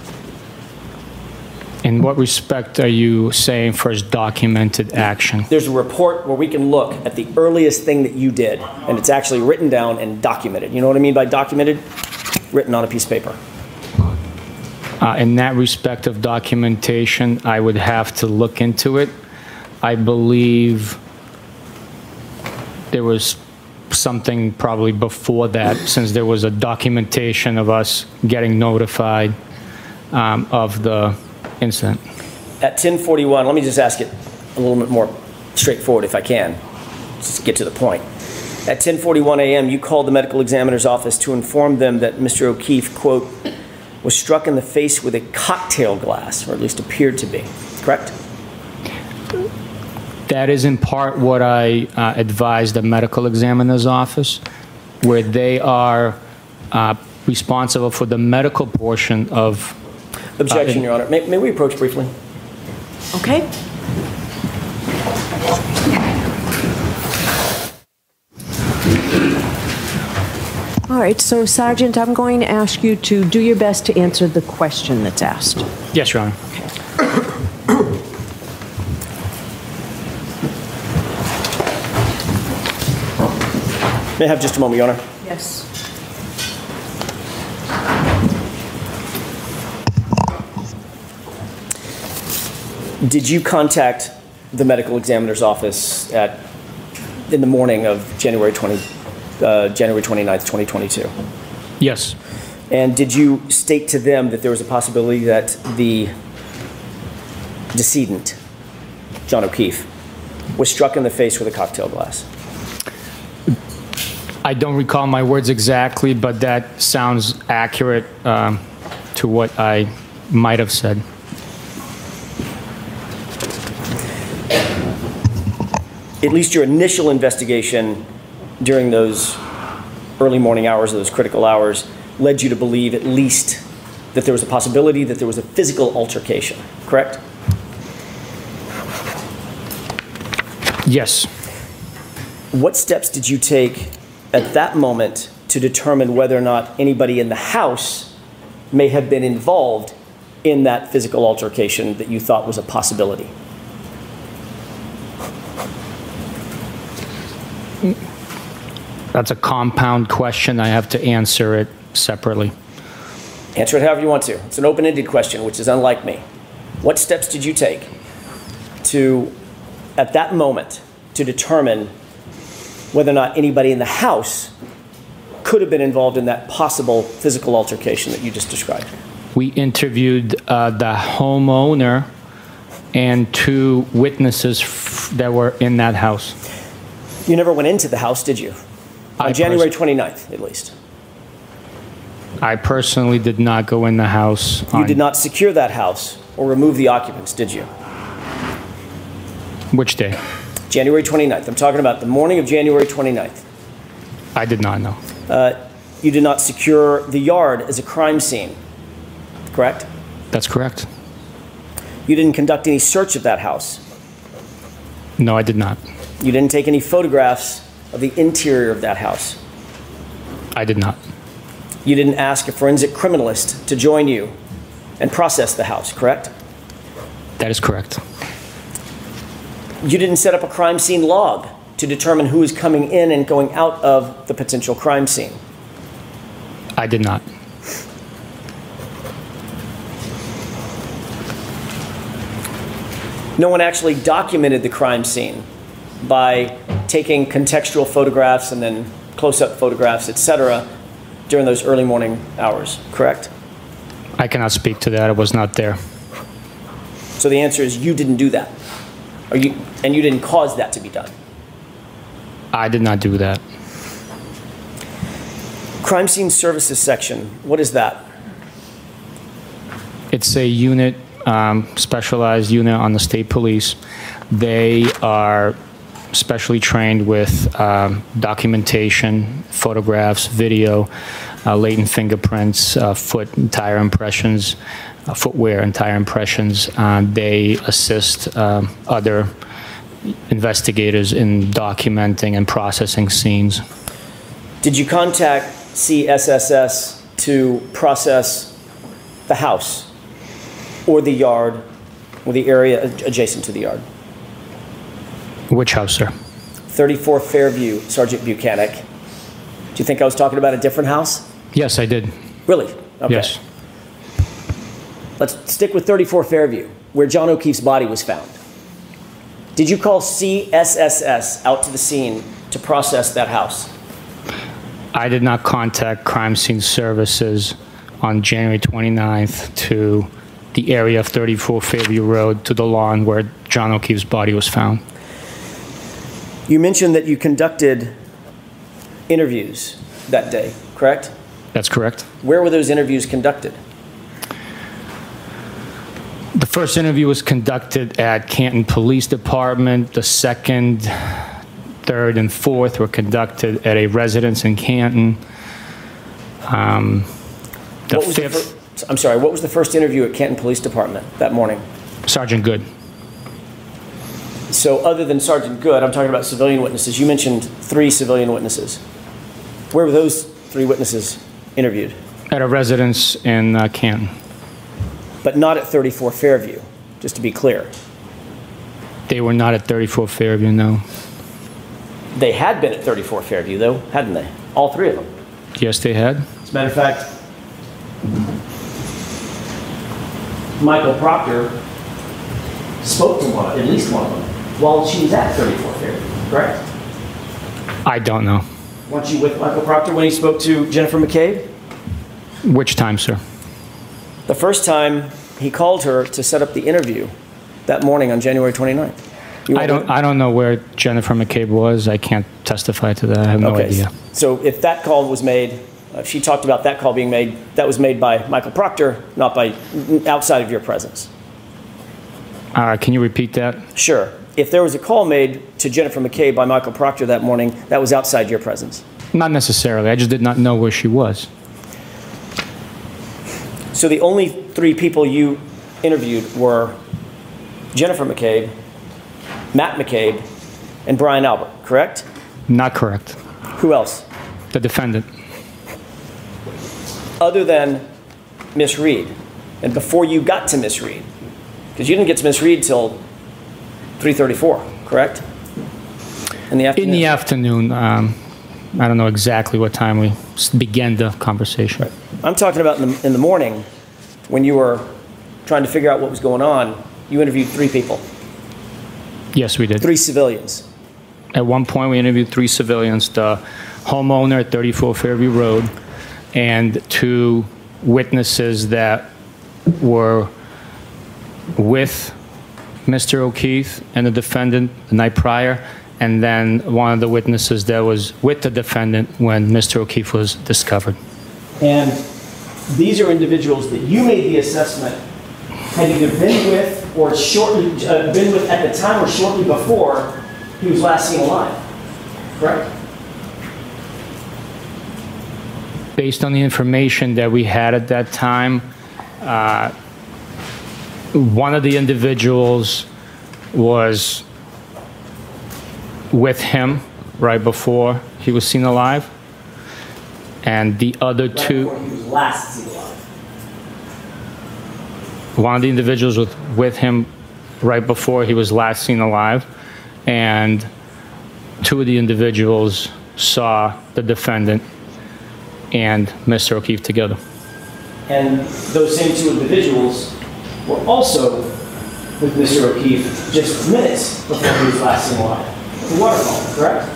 In what respect are you saying first documented action? There's a report where we can look at the earliest thing that you did, and it's actually written down and documented. You know what I mean by documented? Written on a piece of paper. Uh, in that respect of documentation, I would have to look into it. I believe there was something probably before that, since there was a documentation of us getting notified um, of the incident. At ten forty-one, let me just ask it a little bit more straightforward if I can. Just get to the point. At ten forty-one a m, you called the medical examiner's office to inform them that Mister O'Keefe, quote, was struck in the face with a cocktail glass, or at least appeared to be, correct? That is in part what I uh, advised the medical examiner's office, where they are uh, responsible for the medical portion of... Objection, uh, Your Honor. May, may we approach briefly? Okay. All right, so Sergeant, I'm going to ask you to do your best to answer the question that's asked. Yes, Your Honor. May I have just a moment, Your Honor? Yes. Did you contact the medical examiner's office at, in the morning of January twentieth, uh, January twenty-ninth, twenty twenty-two? Yes. And did you state to them that there was a possibility that the decedent, John O'Keefe, was struck in the face with a cocktail glass? I don't recall my words exactly, but that sounds accurate um, to what I might have said. At least your initial investigation during those early morning hours, or those critical hours, led you to believe at least that there was a possibility that there was a physical altercation, correct? Yes. What steps did you take at that moment to determine whether or not anybody in the house may have been involved in that physical altercation that you thought was a possibility? That's a compound question. I have to answer it separately. Answer it however you want to. It's an open-ended question, which is unlike me. What steps did you take to, at that moment, to determine whether or not anybody in the house could have been involved in that possible physical altercation that you just described? We interviewed uh, the homeowner and two witnesses f- that were in that house. You never went into the house, did you? On I January pers- twenty-ninth, at least. I personally did not go in the house. You on- did not secure that house or remove the occupants, did you? Which day? January twenty-ninth. I'm talking about the morning of January twenty-ninth. I did not know. Uh, you did not secure the yard as a crime scene, correct? That's correct. You didn't conduct any search of that house. No, I did not. You didn't take any photographs of the interior of that house. I did not. You didn't ask a forensic criminalist to join you and process the house, correct? That is correct. You didn't set up a crime scene log to determine who is coming in and going out of the potential crime scene. I did not. No one actually documented the crime scene by taking contextual photographs and then close-up photographs, et cetera, during those early morning hours, correct? I cannot speak to that. I was not there. So the answer is you didn't do that, or you, and you didn't cause that to be done. I did not do that. Crime Scene Services section, what is that? It's a unit, um, specialized unit on the state police. They are specially trained with um, documentation, photographs, video, uh, latent fingerprints, uh, foot and tire impressions, uh, footwear and tire impressions. Uh, they assist um, other investigators in documenting and processing scenes. Did you contact C S S S to process the house or the yard or the area adjacent to the yard? Which house, sir? thirty-four Fairview, Sergeant Buchanan. Do you think I was talking about a different house? Yes, I did. Really? Okay. Yes. Let's stick with thirty-four Fairview, where John O'Keefe's body was found. Did you call C S S S out to the scene to process that house? I did not contact Crime Scene Services on January twenty-ninth to the area of thirty-four Fairview Road to the lawn where John O'Keefe's body was found. You mentioned that you conducted interviews that day, correct? That's correct. Where were those interviews conducted? The first interview was conducted at Canton Police Department. The second, third, and fourth were conducted at a residence in Canton. Um, the What was the fifth, fir- I'm sorry, what was the first interview at Canton Police Department that morning? Sergeant Good. So other than Sergeant Good, I'm talking about civilian witnesses. You mentioned three civilian witnesses. Where were those three witnesses interviewed? At a residence in uh, Canton. But not at thirty-four Fairview, just to be clear. They were not at thirty-four Fairview, no. They had been at thirty-four Fairview, though, hadn't they? All three of them. Yes, they had. As a matter of fact, Michael Proctor spoke to one, at least one of them, while she was at thirty-four Fairview, correct? I don't know. Weren't you with Michael Proctor when he spoke to Jennifer McCabe? Which time, sir? The first time he called her to set up the interview that morning on January twenty-ninth. You I weren't don't. with- I don't know where Jennifer McCabe was. I can't testify to that. I have no Okay. idea. So if that call was made, if she talked about that call being made, that was made by Michael Proctor, not by outside of your presence. All right. Can you repeat that? Sure. If there was a call made to Jennifer McCabe by Michael Proctor that morning, that was outside your presence. Not necessarily. I just did not know where she was. So the only three people you interviewed were Jennifer McCabe, Matt McCabe, and Brian Albert, correct? Not correct. Who else? The defendant. Other than Miss Reed and before you got to Miss Reed? Because you didn't get to Miss Reed till three thirty-four, correct? In the afternoon? In the afternoon. Um, I don't know exactly what time we s- began the conversation. Right. I'm talking about in the, in the morning when you were trying to figure out what was going on. You interviewed three people, Yes, we did. three civilians. At one point, we interviewed three civilians, the homeowner at thirty-four Fairview Road, and two witnesses that were with Mister O'Keefe and the defendant the night prior, and then one of the witnesses that was with the defendant when Mister O'Keefe was discovered. And these are individuals that you made the assessment had either been with or shortly uh, been with at the time or shortly before he was last seen alive, correct? Based on the information that we had at that time, uh, one of the individuals was with him right before he was seen alive, and the other Right two, before he was last seen alive. one of the individuals was with him right before he was last seen alive, and two of the individuals saw the defendant and Mister O'Keefe together. And those same two individuals were also with Mister O'Keefe just minutes before he was last seen alive at the waterfall, correct?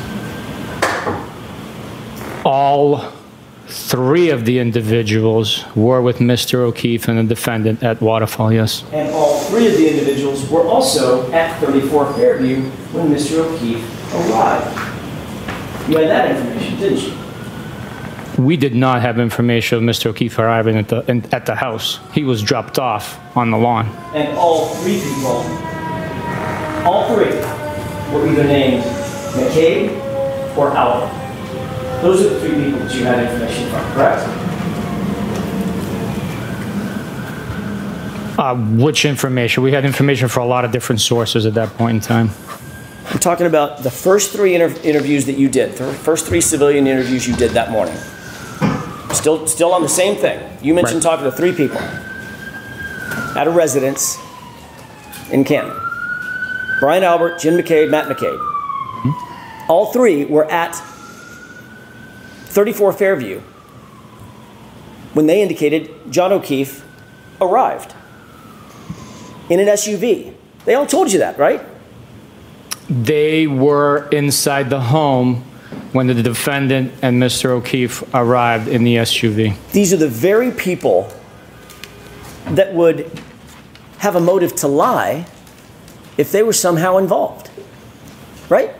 All three of the individuals were with Mister O'Keefe and the defendant at Waterfall, yes. And all three of the individuals were also at thirty-four Fairview when Mister O'Keefe arrived. You had that information, didn't you? We did not have information of Mister O'Keefe arriving at the, in, at the house. He was dropped off on the lawn. And all three people, all three, were either named McCabe or Albert. Those are the three people that you had information from, correct? Uh, which information? We had information for a lot of different sources at that point in time. I'm talking about the first three inter- interviews that you did, the first three civilian interviews you did that morning. Still, still on the same thing. You mentioned Right. talking to three people at a residence in Canton. Brian Albert, Jim McCabe, Matt McCabe. Mm-hmm. All three were at thirty-four Fairview when they indicated John O'Keefe arrived in an S U V. They all told you that, right? They were inside the home when the defendant and Mister O'Keefe arrived in the S U V. These are the very people that would have a motive to lie if they were somehow involved, right?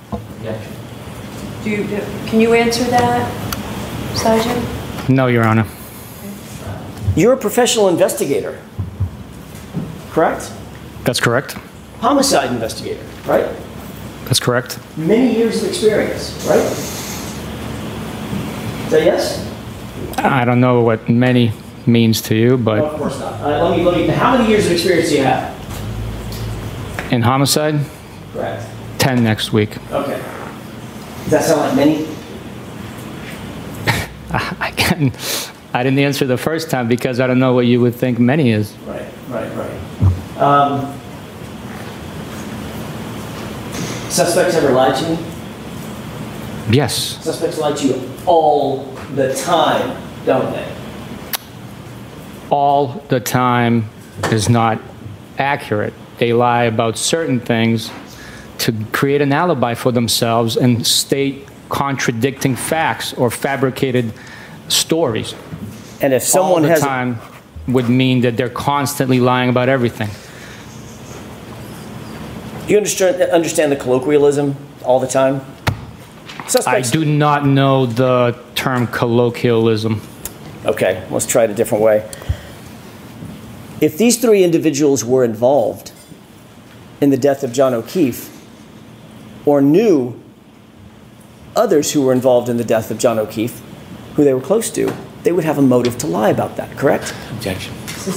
Do you, can you answer that, Sergeant? No, Your Honor. You're a professional investigator, correct? That's correct. Homicide investigator, right? That's correct. Many years of experience, right? Is that yes? I don't know what many means to you, No, but of course not. Uh, let me, let me, how many years of experience do you have? in homicide, Correct. ten next week. Okay. Does that sound like many? I can I didn't answer the first time because I don't know what you would think many is. Right, right, right. Um, suspects ever lied to you? Yes. Suspects lie to you all the time, don't they? All the time is not accurate. They lie about certain things to create an alibi for themselves and state contradicting facts or fabricated stories. And if someone all the has time would mean that they're constantly lying about everything. do you understand understand the colloquialism all the time? I Suspects. do not know the term colloquialism. Okay, let's try it a different way. If these three individuals were involved in the death of John O'Keefe, or knew others who were involved in the death of John O'Keefe, who they were close to, they would have a motive to lie about that, correct? Objection.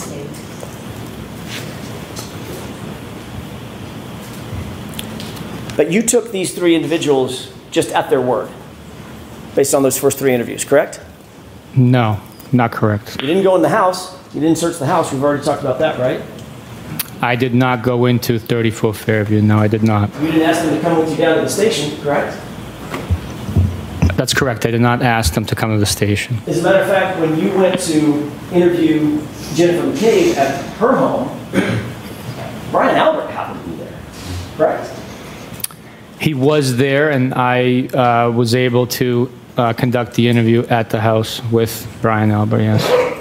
But you took these three individuals just at their word, based on those first three interviews, correct? No. not correct. You didn't go in the house. You didn't search the house. We've already talked about that, right? I did not go into thirty-four Fairview. No, I did not. You didn't ask them to come with you down to the station, correct? That's correct. I did not ask them to come to the station. As a matter of fact, when you went to interview Jennifer McCabe at her home, Brian Albert happened to be there, correct? He was there, and I uh, was able to uh, conduct the interview at the house with Brian Albert, yes.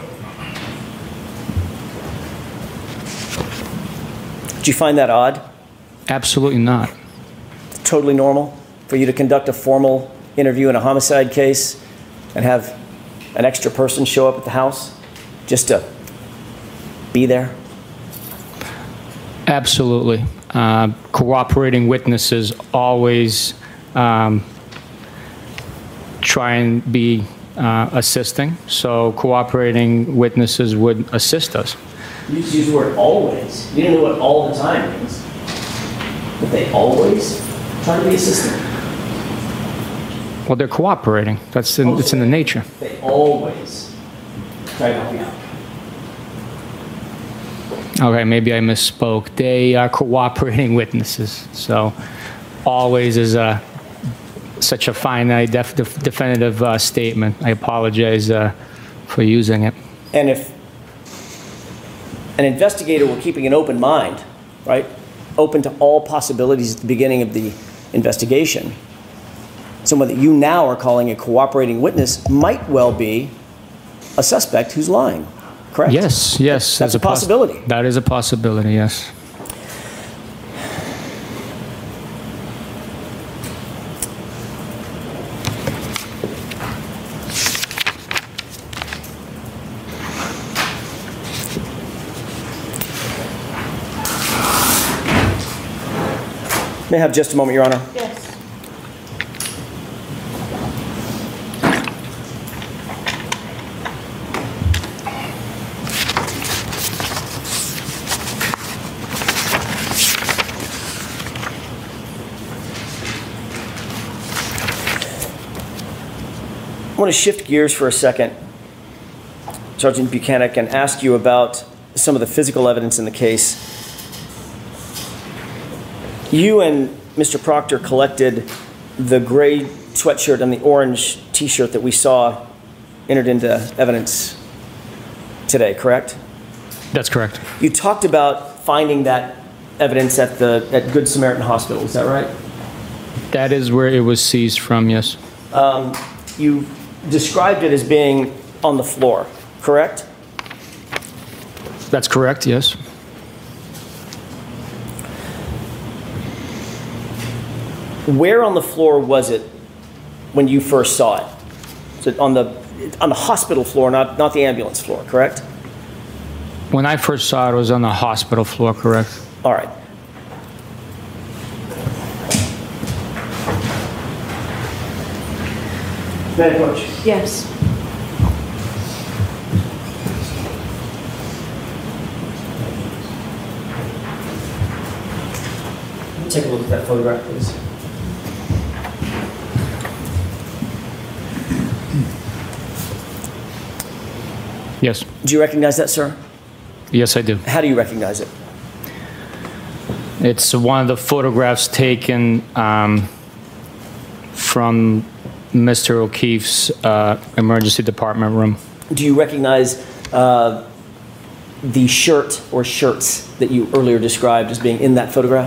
Did you find that odd? Absolutely not. Totally normal for you to conduct a formal interview in a homicide case and have an extra person show up at the house just to be there? Absolutely. Uh, cooperating witnesses always um, try and be uh, assisting, so cooperating witnesses would assist us. You just use the word always. You didn't know what all the time means. But they always try to be assistant. Well, they're cooperating. That's in, it's in the nature. They always try to help you out. Okay, maybe I misspoke. They are cooperating witnesses. So always is a, such a finite, def, def, definitive uh, statement. I apologize uh, for using it. And if an investigator were keeping an open mind, right, open to all possibilities at the beginning of the investigation, someone that you now are calling a cooperating witness might well be a suspect who's lying, correct? Yes, yes. That's a poss- possibility. That is a possibility, yes. May I have just a moment, Your Honor? Yes. I want to shift gears for a second, Sergeant Buchanan, and ask you about some of the physical evidence in the case. You and Mister Proctor collected the gray sweatshirt and the orange T-shirt that we saw entered into evidence today, correct? That's correct. You talked about finding that evidence at the at Good Samaritan Hospital, is that right? That is where it was seized from, yes. Um, you described it as being on the floor, correct? That's correct, yes. Where on the floor was it when you first saw it? Was it on the on the hospital floor, not not the ambulance floor, correct? When I first saw it, it was on the hospital floor, correct? All right. Madam Coach. Yes. Take a look at that photograph, please. Yes. Do you recognize that, sir? Yes, I do. How do you recognize it? It's one of the photographs taken um, from Mister O'Keefe's uh, emergency department room. Do you recognize uh, the shirt or shirts that you earlier described as being in that photograph?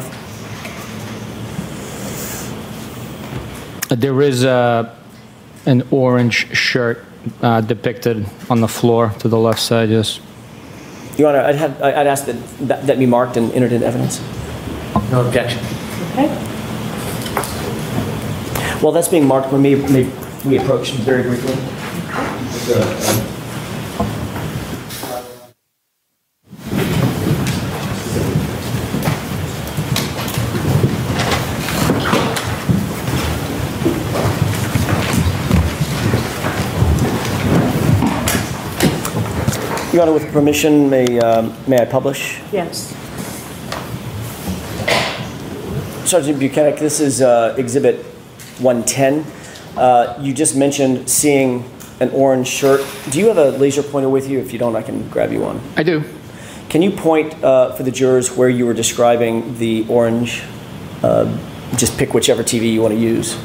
There is a, an orange shirt uh, depicted on the floor to the left side, yes. Your Honor, I'd, have, I'd ask that, that that be marked and entered into evidence. No objection. Okay. While that's being marked, we may, may we approach very briefly. Your Honor, with permission, may, um, may I publish? Yes. Sergeant Buchanan, this is uh, Exhibit one ten. Uh, you just mentioned seeing an orange shirt. Do you have a laser pointer with you? If you don't, I can grab you one. I do. Can you point uh, for the jurors where you were describing the orange? Uh, just pick whichever T V you want to use.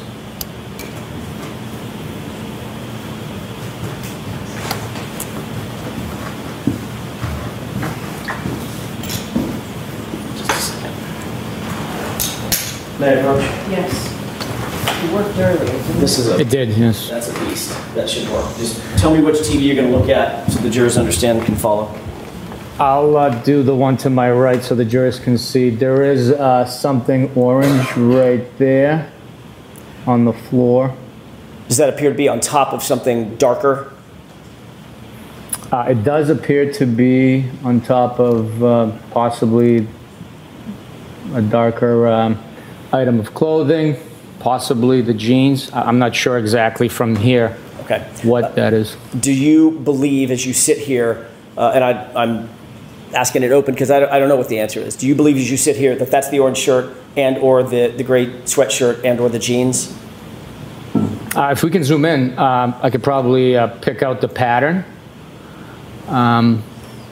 May I approach? Yes. You worked earlier, didn't This is a. It did, yes. That's a beast. That should work. Just tell me which T V you're going to look at so the jurors understand and can follow. I'll uh, do the one to my right so the jurors can see. There is uh, something orange right there on the floor. Does that appear to be on top of something darker? Uh, it does appear to be on top of uh, possibly a darker um, item of clothing, possibly the jeans. I- I'm not sure exactly from here Okay. what Uh, that is. Do you believe, as you sit here, uh, and I, I'm asking it open because I, don't- I don't know what the answer is. Do you believe, as you sit here, that that's the orange shirt and or the, the gray sweatshirt and or the jeans? Uh, if we can zoom in, um, I could probably uh, pick out the pattern. Um,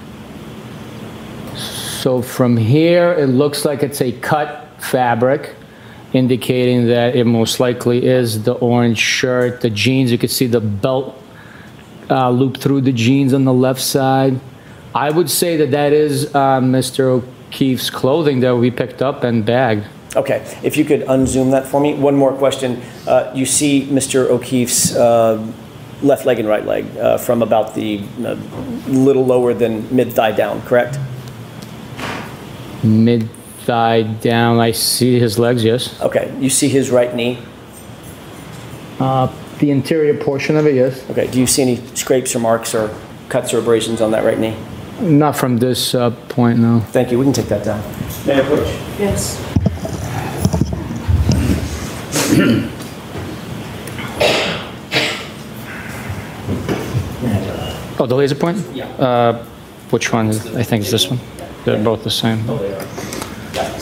so from here, it looks like it's a cut fabric, indicating that it most likely is the orange shirt. The jeans, you can see the belt uh, loop through the jeans on the left side. I would say that that is uh, Mister O'Keefe's clothing that we picked up and bagged. Okay, if you could unzoom that for me. One more question. Uh, you see Mister O'Keefe's uh, left leg and right leg uh, from about the uh, little lower than mid-thigh down, correct? Mid-thigh down, I see his legs, yes. Okay, you see his right knee? Uh, the interior portion of it, yes. Okay, do you see any scrapes or marks or cuts or abrasions on that right knee? Not from this uh, point, no. Thank you, we can take that down. May I approach? you? Yes. Oh, the laser point? Yeah. Uh, which one? is- I think it's this one. They're both the same. Oh, they are. Yeah,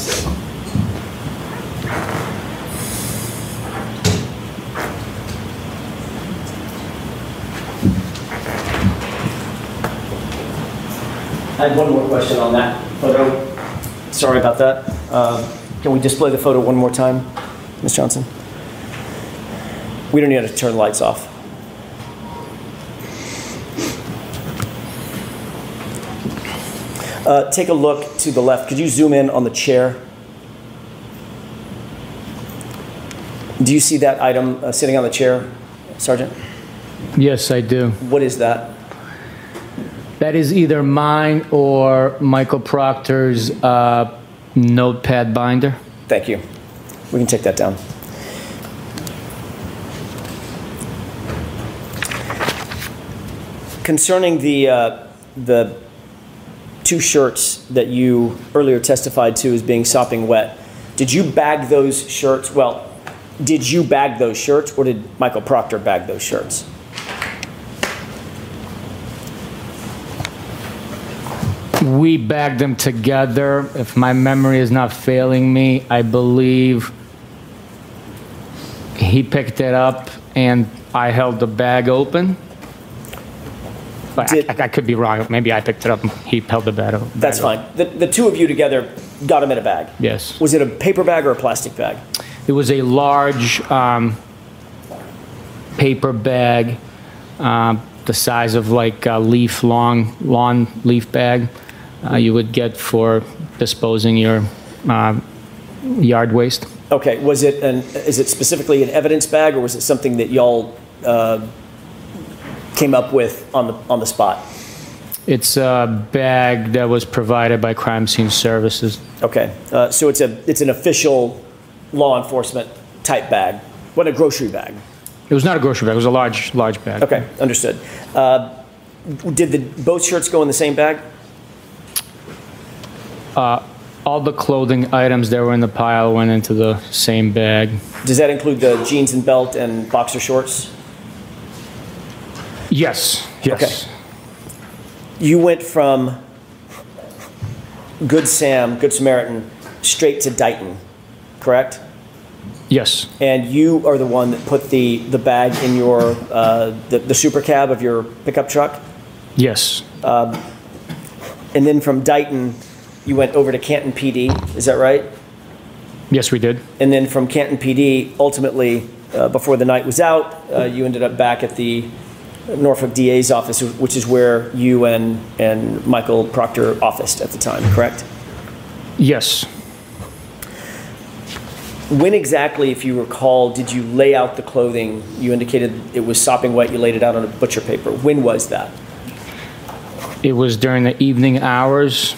I had one more question on that photo. Sorry about that. Uh, Can we display the photo one more time, Miz Johnson? We don't need to turn the lights off. Uh, Take a look to the left. Could you zoom in on the chair? Do you see that item uh, sitting on the chair, Sergeant? Yes, I do. What is that? That is either mine or Michael Proctor's uh, notepad binder. Thank you. We can take that down. Concerning the uh, the two shirts that you earlier testified to as being sopping wet, did you bag those shirts? Well, did you bag those shirts, or did Michael Proctor bag those shirts? We bagged them together. If my memory is not failing me, I believe he picked it up and I held the bag open. But Did- I, I could be wrong. Maybe I picked it up and he held the bag open. That's fine. The, the two of you together got them in a bag. Yes. Was it a paper bag or a plastic bag? It was a large um, paper bag, um, the size of like a leaf long, lawn leaf bag uh, you would get for disposing your uh, yard waste. Okay. Was it an? Is it specifically an evidence bag, or was it something that y'all uh, came up with on the on the spot? It's a bag that was provided by Crime Scene Services. Okay. Uh, so it's a it's an official law enforcement type bag. What, a grocery bag? It was not a grocery bag. It was a large, large bag. Okay, understood. Uh, did the both shirts go in the same bag? All the clothing items that were in the pile went into the same bag. Does that include the jeans and belt and boxer shorts? Yes, yes. Okay. You went from Good Sam, Good Samaritan, straight to Dighton, correct? Yes. And you are the one that put the, the bag in your, uh, the, the super cab of your pickup truck? Yes. Um, and then from Dighton, you went over to Canton P D, is that right? Yes, we did. And then from Canton P D, ultimately, uh, before the night was out, uh, you ended up back at the Norfolk D A's office, which is where you and, and Michael Proctor officed at the time, correct? Yes. When exactly, if you recall, did you lay out the clothing? You indicated it was sopping wet, you laid it out on a butcher paper. When was that? It was during the evening hours,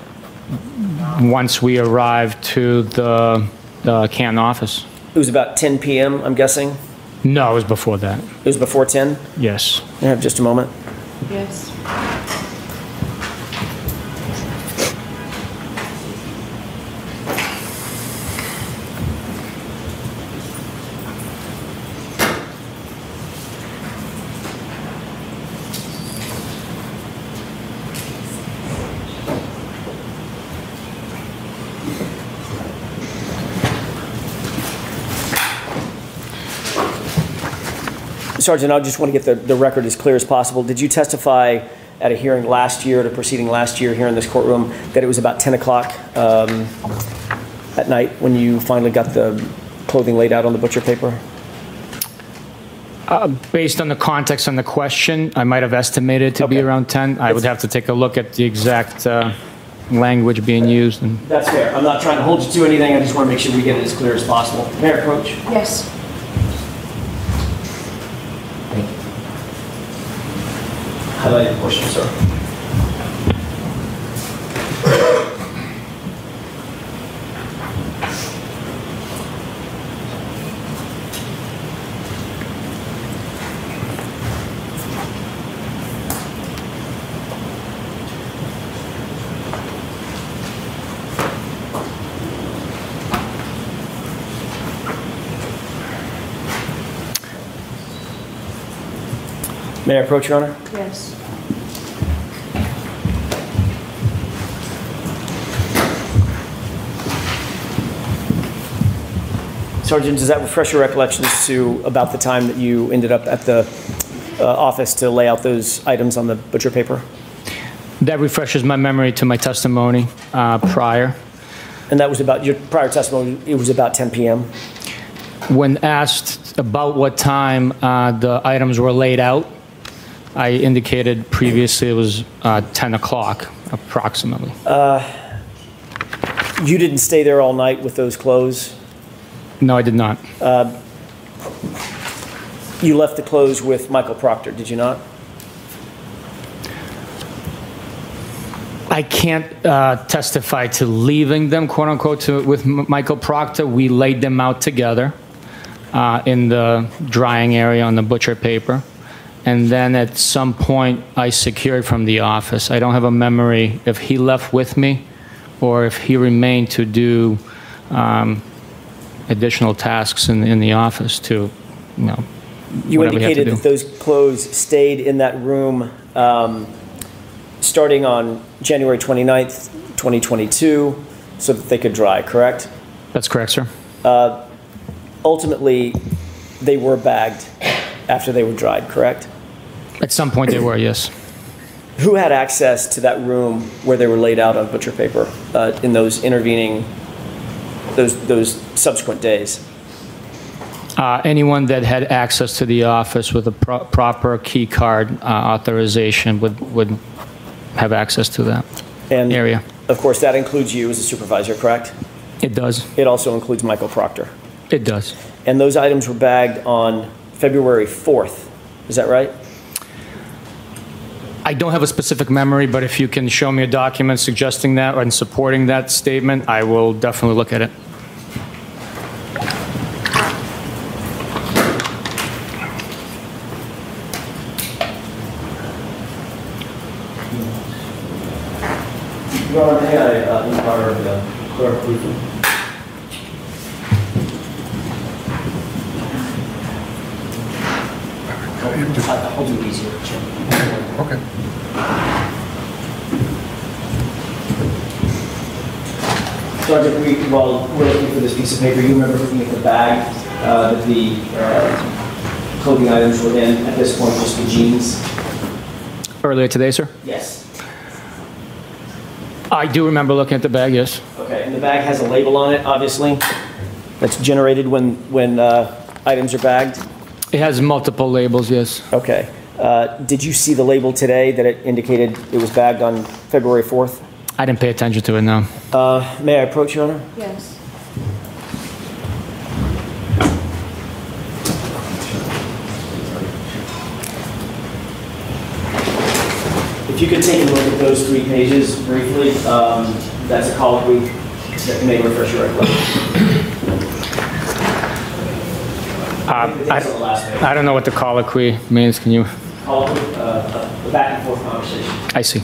once we arrived to the, the Canton office. It was about ten p m, I'm guessing? No, it was before that. It was before ten? Yes. I have just a moment. Yes. Sergeant, I just want to get the, the record as clear as possible. Did you testify at a hearing last year, at a proceeding last year here in this courtroom, that it was about ten o'clock um, at night when you finally got the clothing laid out on the butcher paper? Uh, based on the context on the question, I might have estimated to be Okay. around ten. I would have to take a look at the exact uh, language being used. And That's fair. I'm not trying to hold you to anything. I just want to make sure we get it as clear as possible. May I approach? Yes. Highlighted portion, sir. May I approach, Your Honor? Yes. Sergeant, does that refresh your recollections to about the time that you ended up at the uh, office to lay out those items on the butcher paper? that refreshes my memory to my testimony uh, prior. And that was about, your prior testimony, it was about ten p m? When asked about what time uh, the items were laid out, I indicated previously it was uh, ten o'clock approximately. Uh, you didn't stay there all night with those clothes? No, I did not. Uh, you left the clothes with Michael Proctor, did you not? I can't uh, testify to leaving them, quote unquote, to, with M Michael Proctor. We laid them out together uh, in the drying area on the butcher paper. And then at some point, I secured from the office. I don't have a memory if he left with me or if he remained to do um, additional tasks in, in the office to, you know, you whatever we have to indicated do. that those clothes stayed in that room um, starting on January twenty-ninth, twenty twenty-two, so that they could dry, correct? That's correct, sir. Uh, ultimately, they were bagged after they were dried, correct? At some point they were, yes. Who had access to that room where they were laid out on butcher paper uh, in those intervening, those, those subsequent days? Uh, anyone that had access to the office with a pro proper key card uh, authorization would, would have access to that and area. Of course, that includes you as a supervisor, correct? It does. It also includes Michael Proctor. It does. And those items were bagged on February fourth, is that right? I don't have a specific memory, but if you can show me a document suggesting that and supporting that statement, I will definitely look at it. Your Honor, may I uh, inquire of the clerk briefly? I'll do it easier, Chairman. Okay. Sergeant, we, while we're looking for this piece of paper, you remember looking at the bag uh, that the uh, clothing items were in, at this point, just the jeans? Earlier today, sir? Yes. I do remember looking at the bag, yes. Okay, and the bag has a label on it, obviously, that's generated when, when uh, items are bagged? It has multiple labels, yes. Okay. Uh, did you see the label today that it indicated it was bagged on February fourth? I didn't pay attention to it, no. Uh, may I approach, Your Honor? Yes. If you could take a look at those three pages briefly, um, that's a colloquy that may refresh your recollection. Uh, I, I don't know what the colloquy means. Can you? Colloquy, uh, a back and forth conversation. I see.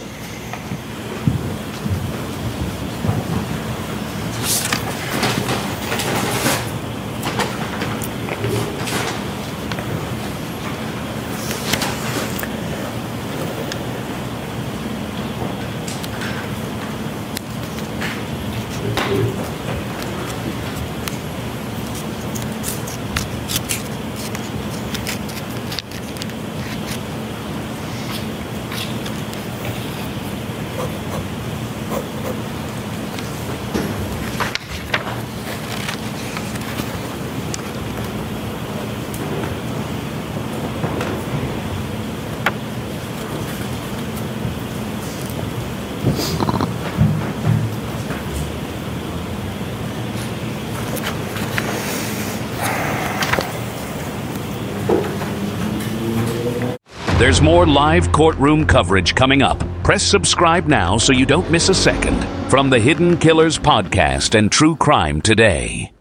There's more live courtroom coverage coming up. Press subscribe now so you don't miss a second. From the Hidden Killers Podcast and True Crime Today.